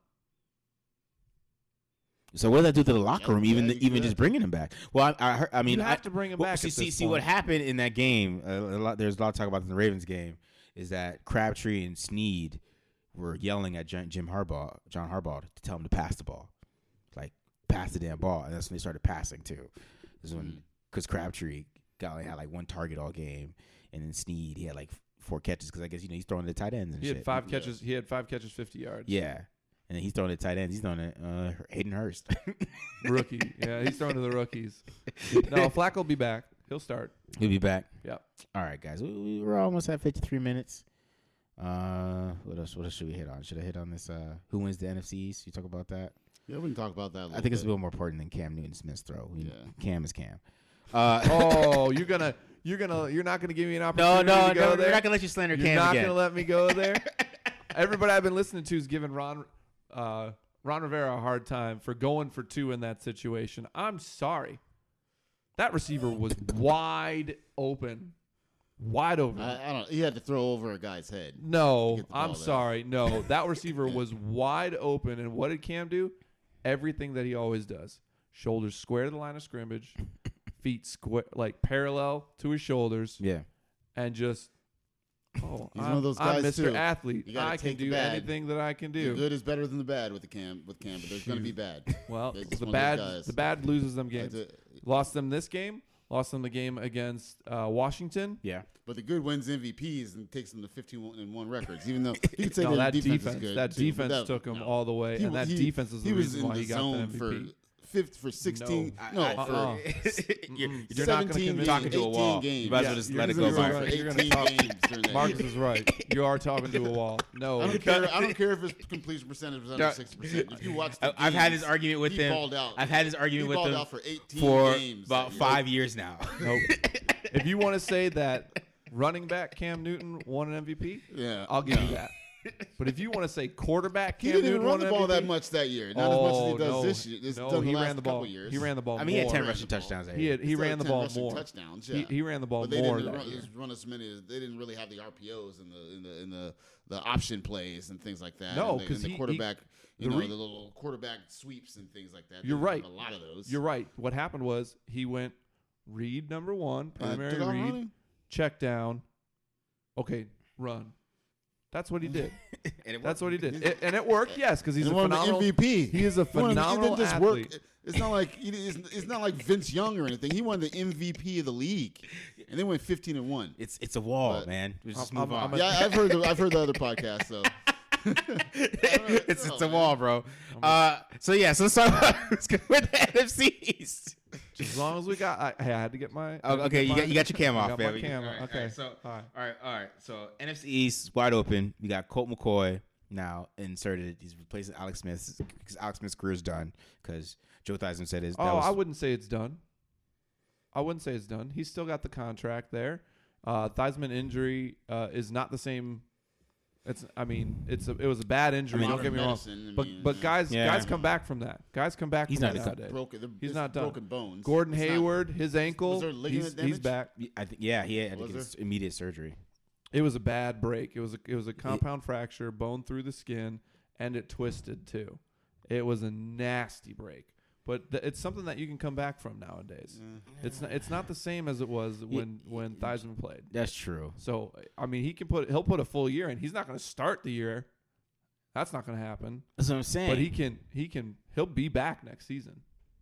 So what does that do to the locker Yeah, room? Even yeah, you even could. just bringing him back. Well, I, I, heard, I mean, you have I, to bring him well, back. See, at see, this see what point. happened in that game. Uh, a lot, there's a lot of talk about in the Ravens game. Is that Crabtree and Snead were yelling at Jim Jim Harbaugh, John Harbaugh, to tell him to pass the ball, like pass the damn ball, and that's when they started passing too. This is when Mhm. because Crabtree got like, had like one target all game, and then Snead he had like four catches because I guess you know he's throwing the tight ends and He shit. had five Yeah. catches. He had five catches, fifty yards. Yeah, and then he's throwing the tight ends. He's throwing it uh, Hayden Hurst. Rookie. Yeah, he's throwing to the rookies. No, Flacco will be back. He'll start. He'll be back. Yep. All right, guys. We, we- we're almost at fifty-three minutes. Uh, what else? What else should we hit on? Should I hit on this? Uh, who wins the N F C East? You talk about that. Yeah, we can talk about that. A I little think it's a bit. little more important than Cam Newton-Smith's throw. We- Yeah. Cam is Cam. Uh, Oh, you're gonna, you're gonna, you're not gonna give me an no, opportunity no, to go no. there. We're not gonna let you slander You're Cam not again. gonna let me go there. Everybody I've been listening to is giving Ron, uh, Ron Rivera a hard time for going for two in that situation. I'm sorry. That receiver was wide open, wide open. I, I don't. He had to throw over a guy's head. No, get the I'm ball there. sorry. No, that receiver was wide open. And what did Cam do? Everything that he always does. Shoulders square to the line of scrimmage, feet square, like parallel to his shoulders, Yeah. and just Oh, He's I'm, one of those I'm guys, Mister too. Athlete. You gotta I can take the do bad. anything that I can The do. good is better than the bad with the Cam, with Cam, but there's going to be bad. Well, It's the one of those bad, guys. the bad loses them games. That's it. Lost them this game. Lost them the game against uh, Washington. Yeah. But the good wins M V Ps and takes them to fifteen and one records, even though you could say No, that that defense, defense, is good. that too, but defense that- took him no. all the way, He and w- that he- defense is the he was reason in why the he got the zone M V P. for fifth for sixteen. No. No, I- for uh-uh. you're, Mm-mm. you're You're not gonna seventeen convince talking me. to a eighteen wall. games. You might as Yeah, well just you're let it gonna go be by. right. for You're gonna eighteen talk- games during that Marcus year. is right. You are talking to a wall. No, I don't care. I don't care if his completion percentage was under No. sixty percent. If you watch, the I- I've had games, this argument with he him. balled out. I've had this He argument with balled him out for eighteen for games about that year. five years now. nope. If you want to say that running back Cam Newton won an M V P, Yeah, I'll give no. you that. But if you want to say quarterback He Cam didn't Newton even run won the an ball M V P, that much that year. Not oh, as much as he does no. this year. This no, done he the last ran the ball. couple years. He ran the ball. I mean, he had more. ten Ran rushing the ball. touchdowns. that He year. had, he He's ran had the ten ball rushing more. touchdowns. He, Yeah. he ran the ball But they more didn't that run, year. run as many. As, they didn't really have the R P Os and the in the in the the option plays and things like that. No, and the, 'cause and the he- he- quarterback, you the know, re- the little quarterback sweeps and things like that. They You're didn't right. have A lot of those. You're right. What happened was he went read number one, And primary took off read, running. check down. Okay, run. That's what he did. And it That's worked. what he did, It- and it worked. Yes, because he's And a won the phenomenal M V P. He is a He won- he didn't phenomenal just athlete. Work. It's not like he- it's, it's not like Vince Young or anything. He won the M V P of the league, and they went fifteen and one. It's it's a wall, But- man. Let's just I'm- move I'm on. a- Yeah, I've heard the, I've heard the other podcast. So it's it's a man. wall, bro. Uh, so yeah, so let's talk about let's go with the N F C East. As long as we got, I, I had to get my. I Oh, had to okay, get you my- got you got your cam I off, got man. my We- cam all off. right, Okay, all right, so all right. all right, all right. So N F C East is wide open. We got Colt McCoy now inserted. He's replacing Alex Smith because Alex Smith's career is done because Joe Theismann said his. Oh, that was, I wouldn't say it's done. I wouldn't say it's done. He's still got the contract there. Uh, Theismann injury uh, is not the same. It's. I mean, it's. A, it was a bad injury. mean, don't get me wrong. medicine, I But mean, but yeah. guys Yeah. guys come back from that. Guys come back He's from not that a- nowadays. broken. The, He's it's not done. Broken bones. Gordon It's not- Hayward, his ankle, there ligament he's, damage? he's back. I think yeah, he had to Was get there? immediate surgery. It was a bad break. It was a it was a compound fracture, bone through the skin, and it twisted too. It was a nasty break, but th- it's something that you can come back from nowadays. Yeah. It's not, it's not the same as it was when when Theismann played. That's true. So I mean, he can put he'll put a full year in. He's not going to start the year. That's not going to happen. That's what I'm saying. But he can he can he'll be back next season.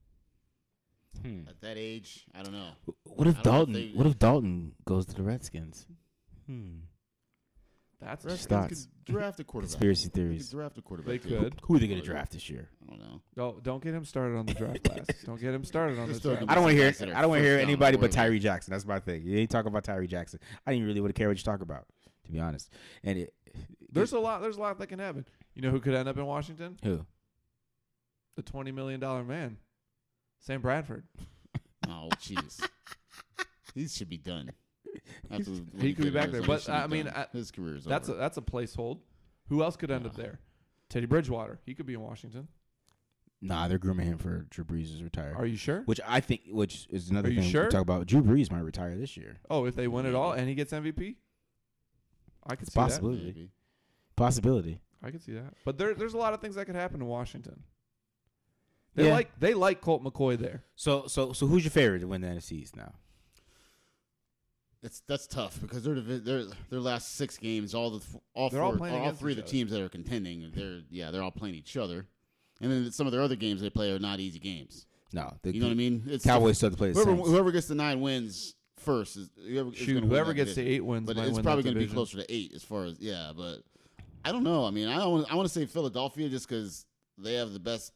Hmm. At that age, I don't know. What if I don't know if Dalton? they- what if Dalton goes to the Redskins? Hmm. That's Redskins thoughts. could draft a quarterback. Conspiracy They theories. could draft a quarterback. They too. could. Who are they going to draft this year? I don't know. Don't don't get him started on the draft class. Don't get him started on the Just throw draft. him I don't want to hear. Guys that are I don't want to hear first down anybody the but board. Tyree Jackson. That's my thing. You ain't talking about Tyree Jackson. I didn't really want to care what you talk about, to be honest. And it. There's a lot. There's a lot that can happen. You know who could end up in Washington? Who? The twenty million dollar man, Sam Bradford. Oh, jeez. He should be done. After what He could be did back in there, Arizona, but, he should be I mean, done. I- his career is That's a, over. that's a placehold. Who else could end up Yeah. there? Teddy Bridgewater. He could be in Washington. Nah, they're grooming him for Drew Brees is retired. Are you sure? Which I think, which is another Are you thing sure? we talk about. Drew Brees might retire this year. Oh, if they win it all and he gets M V P, I could It's see possible. Maybe. Possibility. that. I could see that. But there, there's a lot of things that could happen in Washington. They Yeah. like they like Colt McCoy there. So, so, so, who's your favorite to win the N F C East now? It's that's tough because their divi- their their last six games, all the f- all They're four, all playing all against three each of the other. teams that are contending, they're yeah, they're all playing each other, and then some of their other games they play are not easy games. No, the, You know what I mean? It's Cowboys still have to play the Whoever Saints. whoever gets the nine wins first is whoever, is Shoot, gonna win whoever that gets to division. eight wins But might it's win probably that going to be division. closer to eight as far as yeah. But I don't know. I mean, I don't. I want to say Philadelphia just because they have the best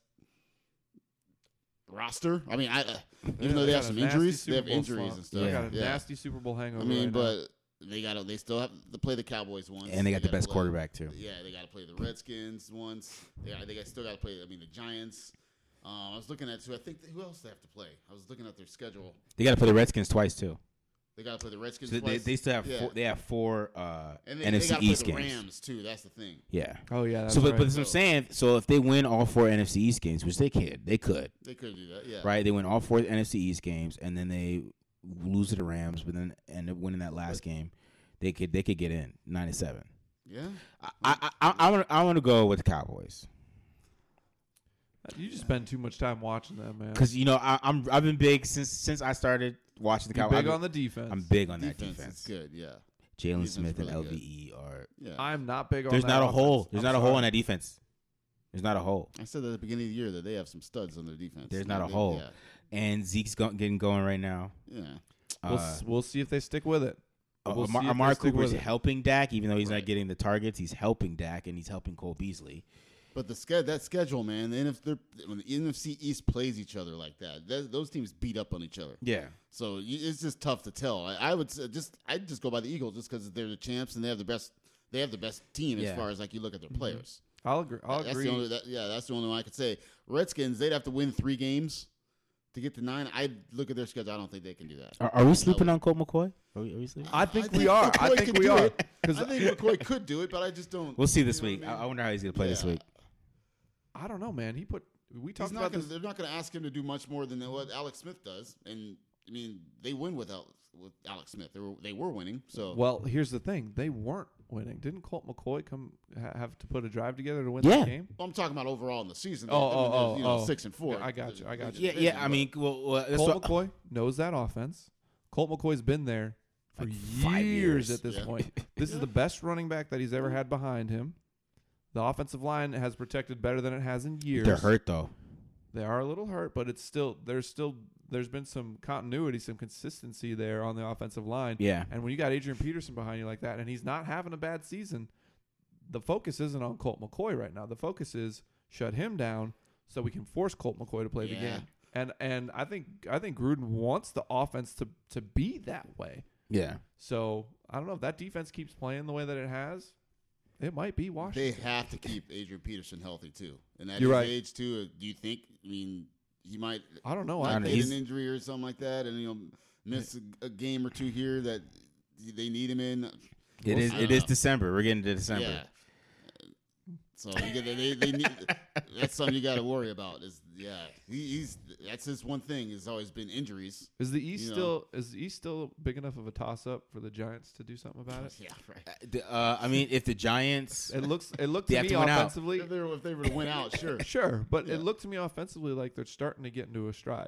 roster. I mean, I uh, even though they got have a some nasty injuries, Super they have Bowl injuries slump. and stuff. They got a yeah. nasty Super Bowl hangover. I mean, right but now. they got to they still have to play the Cowboys once, and they got the gotta best play- quarterback too. Yeah, they got to play the Redskins once. They got, they got, still got to play. I mean, the Giants. Um, I was looking at too. I think who else they have to play. I was looking at their schedule. They got to play the Redskins twice too. They got to play the Redskins So they, twice. they still have Yeah. four, they have four uh, and they, N F C they got to East play the games. Rams too. That's the thing. Yeah. oh yeah, that's So, but, right. but that's what I'm So- saying. So if they win all four N F C East games, which they could, they could, They could do that. Yeah. right? They win all four N F C East games, and then they lose to the Rams, but then end up winning that last game. They could they could get in nine and seven. Yeah. I I I, I want I want to go with the Cowboys you just spend too much time watching them, man. because you know I, I'm I've been big since since I started watching the You're Cowboys. big I've on the defense. I'm big on that Defense defense. is good. Yeah. Jalen Defense Smith and really L good. V E are. Yeah. I'm not big on. There's that not a offense. hole. There's I'm not a hole sorry. on that defense. There's not a hole. I said at the beginning of the year that they have some studs on their defense. There's They- not a they- hole. Yeah. And Zeke's go- getting going right now. Yeah. We'll, Uh, s- we'll see if they stick with it. Uh, We'll Amar, see if Amari they stick Cooper's with it. helping Dak, even though he's Right. not getting the targets. He's helping Dak, and he's helping Cole Beasley. But the ske- that schedule, man, the N F- they're- when the N F C East plays each other like that, that, those teams beat up on each other. Yeah, So y- it's just tough to tell. I, I would s- just I'd just go by the Eagles just because they're the champs and they have the best they have the best team Yeah. as far as like you look at their players. I'll agree. I'll that's agree. the only that, yeah, that's the only one I could say. Redskins, they'd have to win three games to get to nine. I'd look at their schedule. I don't think they can do that. are, are we sleeping on Colt McCoy? Are we, are we sleeping? I think we are. I McCoy think could we do are. it. I think McCoy could do it, but I just don't. We'll see this you know week. what I, I mean? I wonder how he's going to play this Yeah. week. I don't know, man. He put. We He's talked not about gonna, this. they're not going to ask him to do much more than what Alex Smith does, and I mean they win without with Alex Smith. They were they were winning, so Well, here's the thing. They weren't winning. Didn't Colt McCoy come ha- have to put a drive together to win Yeah. the game? I'm talking about overall in the season. Oh, I mean, oh, there's, oh, you know, oh. six and four. Yeah, I got you, I got Yeah, you. yeah. I mean, well, well that's Colt what, McCoy knows that offense. Colt McCoy's been there for Like five years, years. at this Yeah. point. This is the best running back that he's ever had behind him. The offensive line has protected better than it has in years. they're hurt though. They are a little hurt, but it's still there's still there's been some continuity, some consistency there on the offensive line. Yeah, And when you got Adrian Peterson behind you like that, and he's not having a bad season, the focus isn't on Colt McCoy right now. The focus is shut him down so we can force Colt McCoy to play the Yeah. game. And and I think I think Gruden wants the offense to to be that way. yeah. So I don't know if that defense keeps playing the way that it has. It might be They Washington. have to keep Adrian Peterson healthy too, and at You're his right. age too. Do you think? I mean, he might I don't know. might I, don't know. get He's- an injury or something like that, and you know miss a, a game or two here that they need him in. It is. I It don't is know. December. We're getting to December. Yeah. So you get, they, they need, that's something you got to worry about. Is yeah, he, he's that's his one thing. Has always been injuries. is the East you know. still is the East still big enough of a toss up for the Giants to do something about it? Yeah, right. Uh, the- uh, I mean, if the Giants, It looks it looked They to have me to win out. offensively. If they were if they were to win out, sure. Sure, but Yeah. it looked to me offensively like they're starting to get into a stride.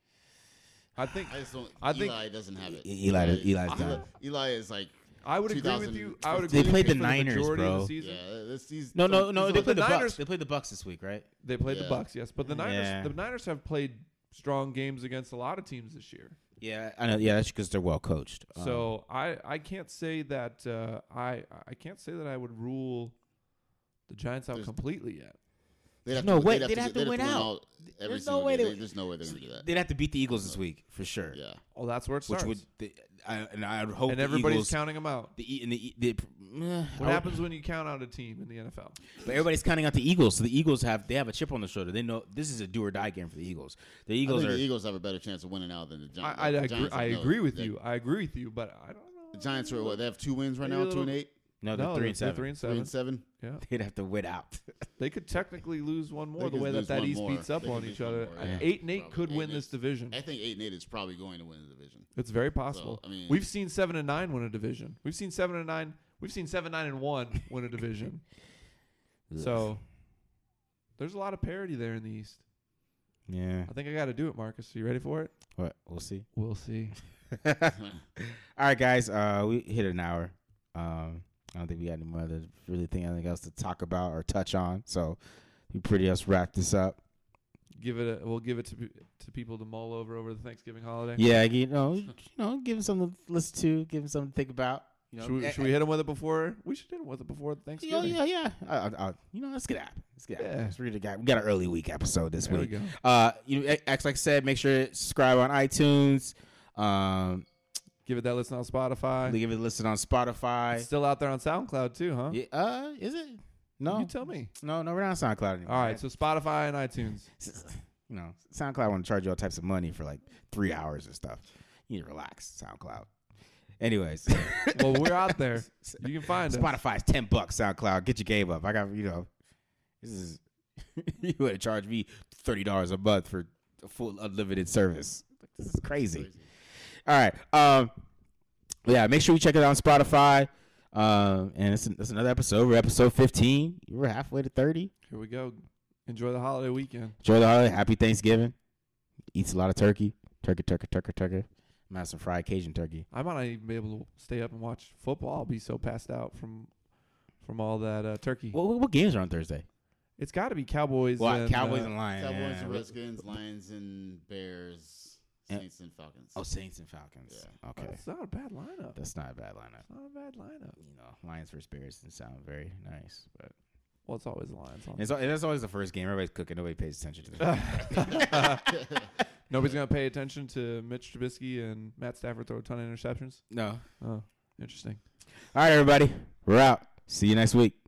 I think I just don't. I think- Eli doesn't have it. E- Eli- Eli's Eli, done. Eli is like I would agree with you. I would agree. They with played you the for Niners, majority of bro. the season. yeah. This, he's no, no, he's no. on- They played the, the Bucks. Niners- They played the Bucks this week, right? They played the Yeah. Bucks, yes, but the Niners, Yeah. the Niners have played strong games against a lot of teams this year. Yeah, I know. Yeah, that's because they're well coached. Um, So I, I can't say that uh, I I can't say that I would rule the Giants out There's- completely yet. They'd have No to, way, they'd they'd have to they'd win out. Every There's no single way game. they- They- There's no way they're gonna do that. they'd have to beat the Eagles this week for sure. Yeah. Oh, that's where it Which starts. would, they, I, and I would hope and the everybody's Eagles, counting them out. the, E- and the, the, uh, What I- happens when you count out a team in the N F L? But everybody's counting out the Eagles, so the Eagles have they have a chip on their shoulder. They know this is a do or die game for the Eagles. The I Eagles think are the Eagles have a better chance of winning out than the I, Giants. I, The agree, Giants I have no- agree with they- you. I agree with you, but I don't know. The Giants are what? They have two wins right Maybe a now, two and little- eight, no, they're no, three they're, and seven. They're three and three seven. and seven. Yeah, They'd have to win out. they could technically lose one more. They The could way that lose that one East more. beats up They could on lose each one other. more, Uh, yeah. Eight and eight Probably. could Eight win and this eight. division. I think eight and eight is probably going to win the division. It's very possible. I mean- we've seen seven and nine win a division. We've seen seven and nine. We've seen seven, nine, and one win a division. So there's a lot of parity there in the East. yeah, I think I got to do it, Marcus. Are you ready for it? what we'll see. We'll see. All right, guys, uh, we hit an hour. Um, I don't think we got any more other really thing anything else to talk about or touch on. So we pretty much wrap this up. Give it. A, we'll give it to pe- to people to mull over over the Thanksgiving holiday. Yeah, you know, you know, give them something to listen to, give them something to think about. You know, Should we, Eh, should we hit them with it before? We should hit them with it before eh, Yeah, Thanksgiving. yeah, yeah. I, I, I, you know, let's get at it. Let's get at it. Yeah. Let's read the guy. We got an early week episode this There we week. go. Uh, you know, acts like I said, make sure to subscribe on iTunes. Um, Give it that listen on Spotify. give it a listen on Spotify. It's still out there on SoundCloud too, huh? Yeah, uh, is it? No, You tell me. no, no. We're not on SoundCloud anymore. All right, so Spotify and iTunes. You know, SoundCloud want to charge you all types of money for like three hours and stuff. You need to relax, SoundCloud. Anyways, Well, we're out there. You can find us. Spotify's ten bucks. SoundCloud, get your game up. I got you know, this is you would have charged me thirty dollars a month for a full unlimited service. This is crazy. Crazy. All right, um, yeah. Make sure you check it out on Spotify. Um, and it's, it's another episode. We're episode fifteen. We're halfway to thirty. Here we go. Enjoy the holiday weekend. Enjoy the holiday. Happy Thanksgiving. Eats a lot of turkey. Turkey, turkey, turkey, turkey. I'm gonna have some fried Cajun turkey. I might not even be able to stay up and watch football. I'll be so passed out from from all that uh, turkey. What, what, what games are on Thursday? It's got to be Cowboys. What and, Cowboys uh, and Lions? Cowboys yeah. and Redskins, Lions and Bears, Yeah. Saints and Falcons. Oh, Saints and Falcons. Yeah. Okay, That's not a bad lineup. that's not a bad lineup. It's not a bad lineup. You know, Lions versus Bears doesn't sound very nice, but Well, it's always the Lions. On. it's al- that's always the first game. Everybody's cooking. Nobody pays attention to the Nobody's gonna pay attention to Mitch Trubisky and Matt Stafford throw a ton of interceptions. No. Oh, interesting. All right, everybody. We're out. See you next week.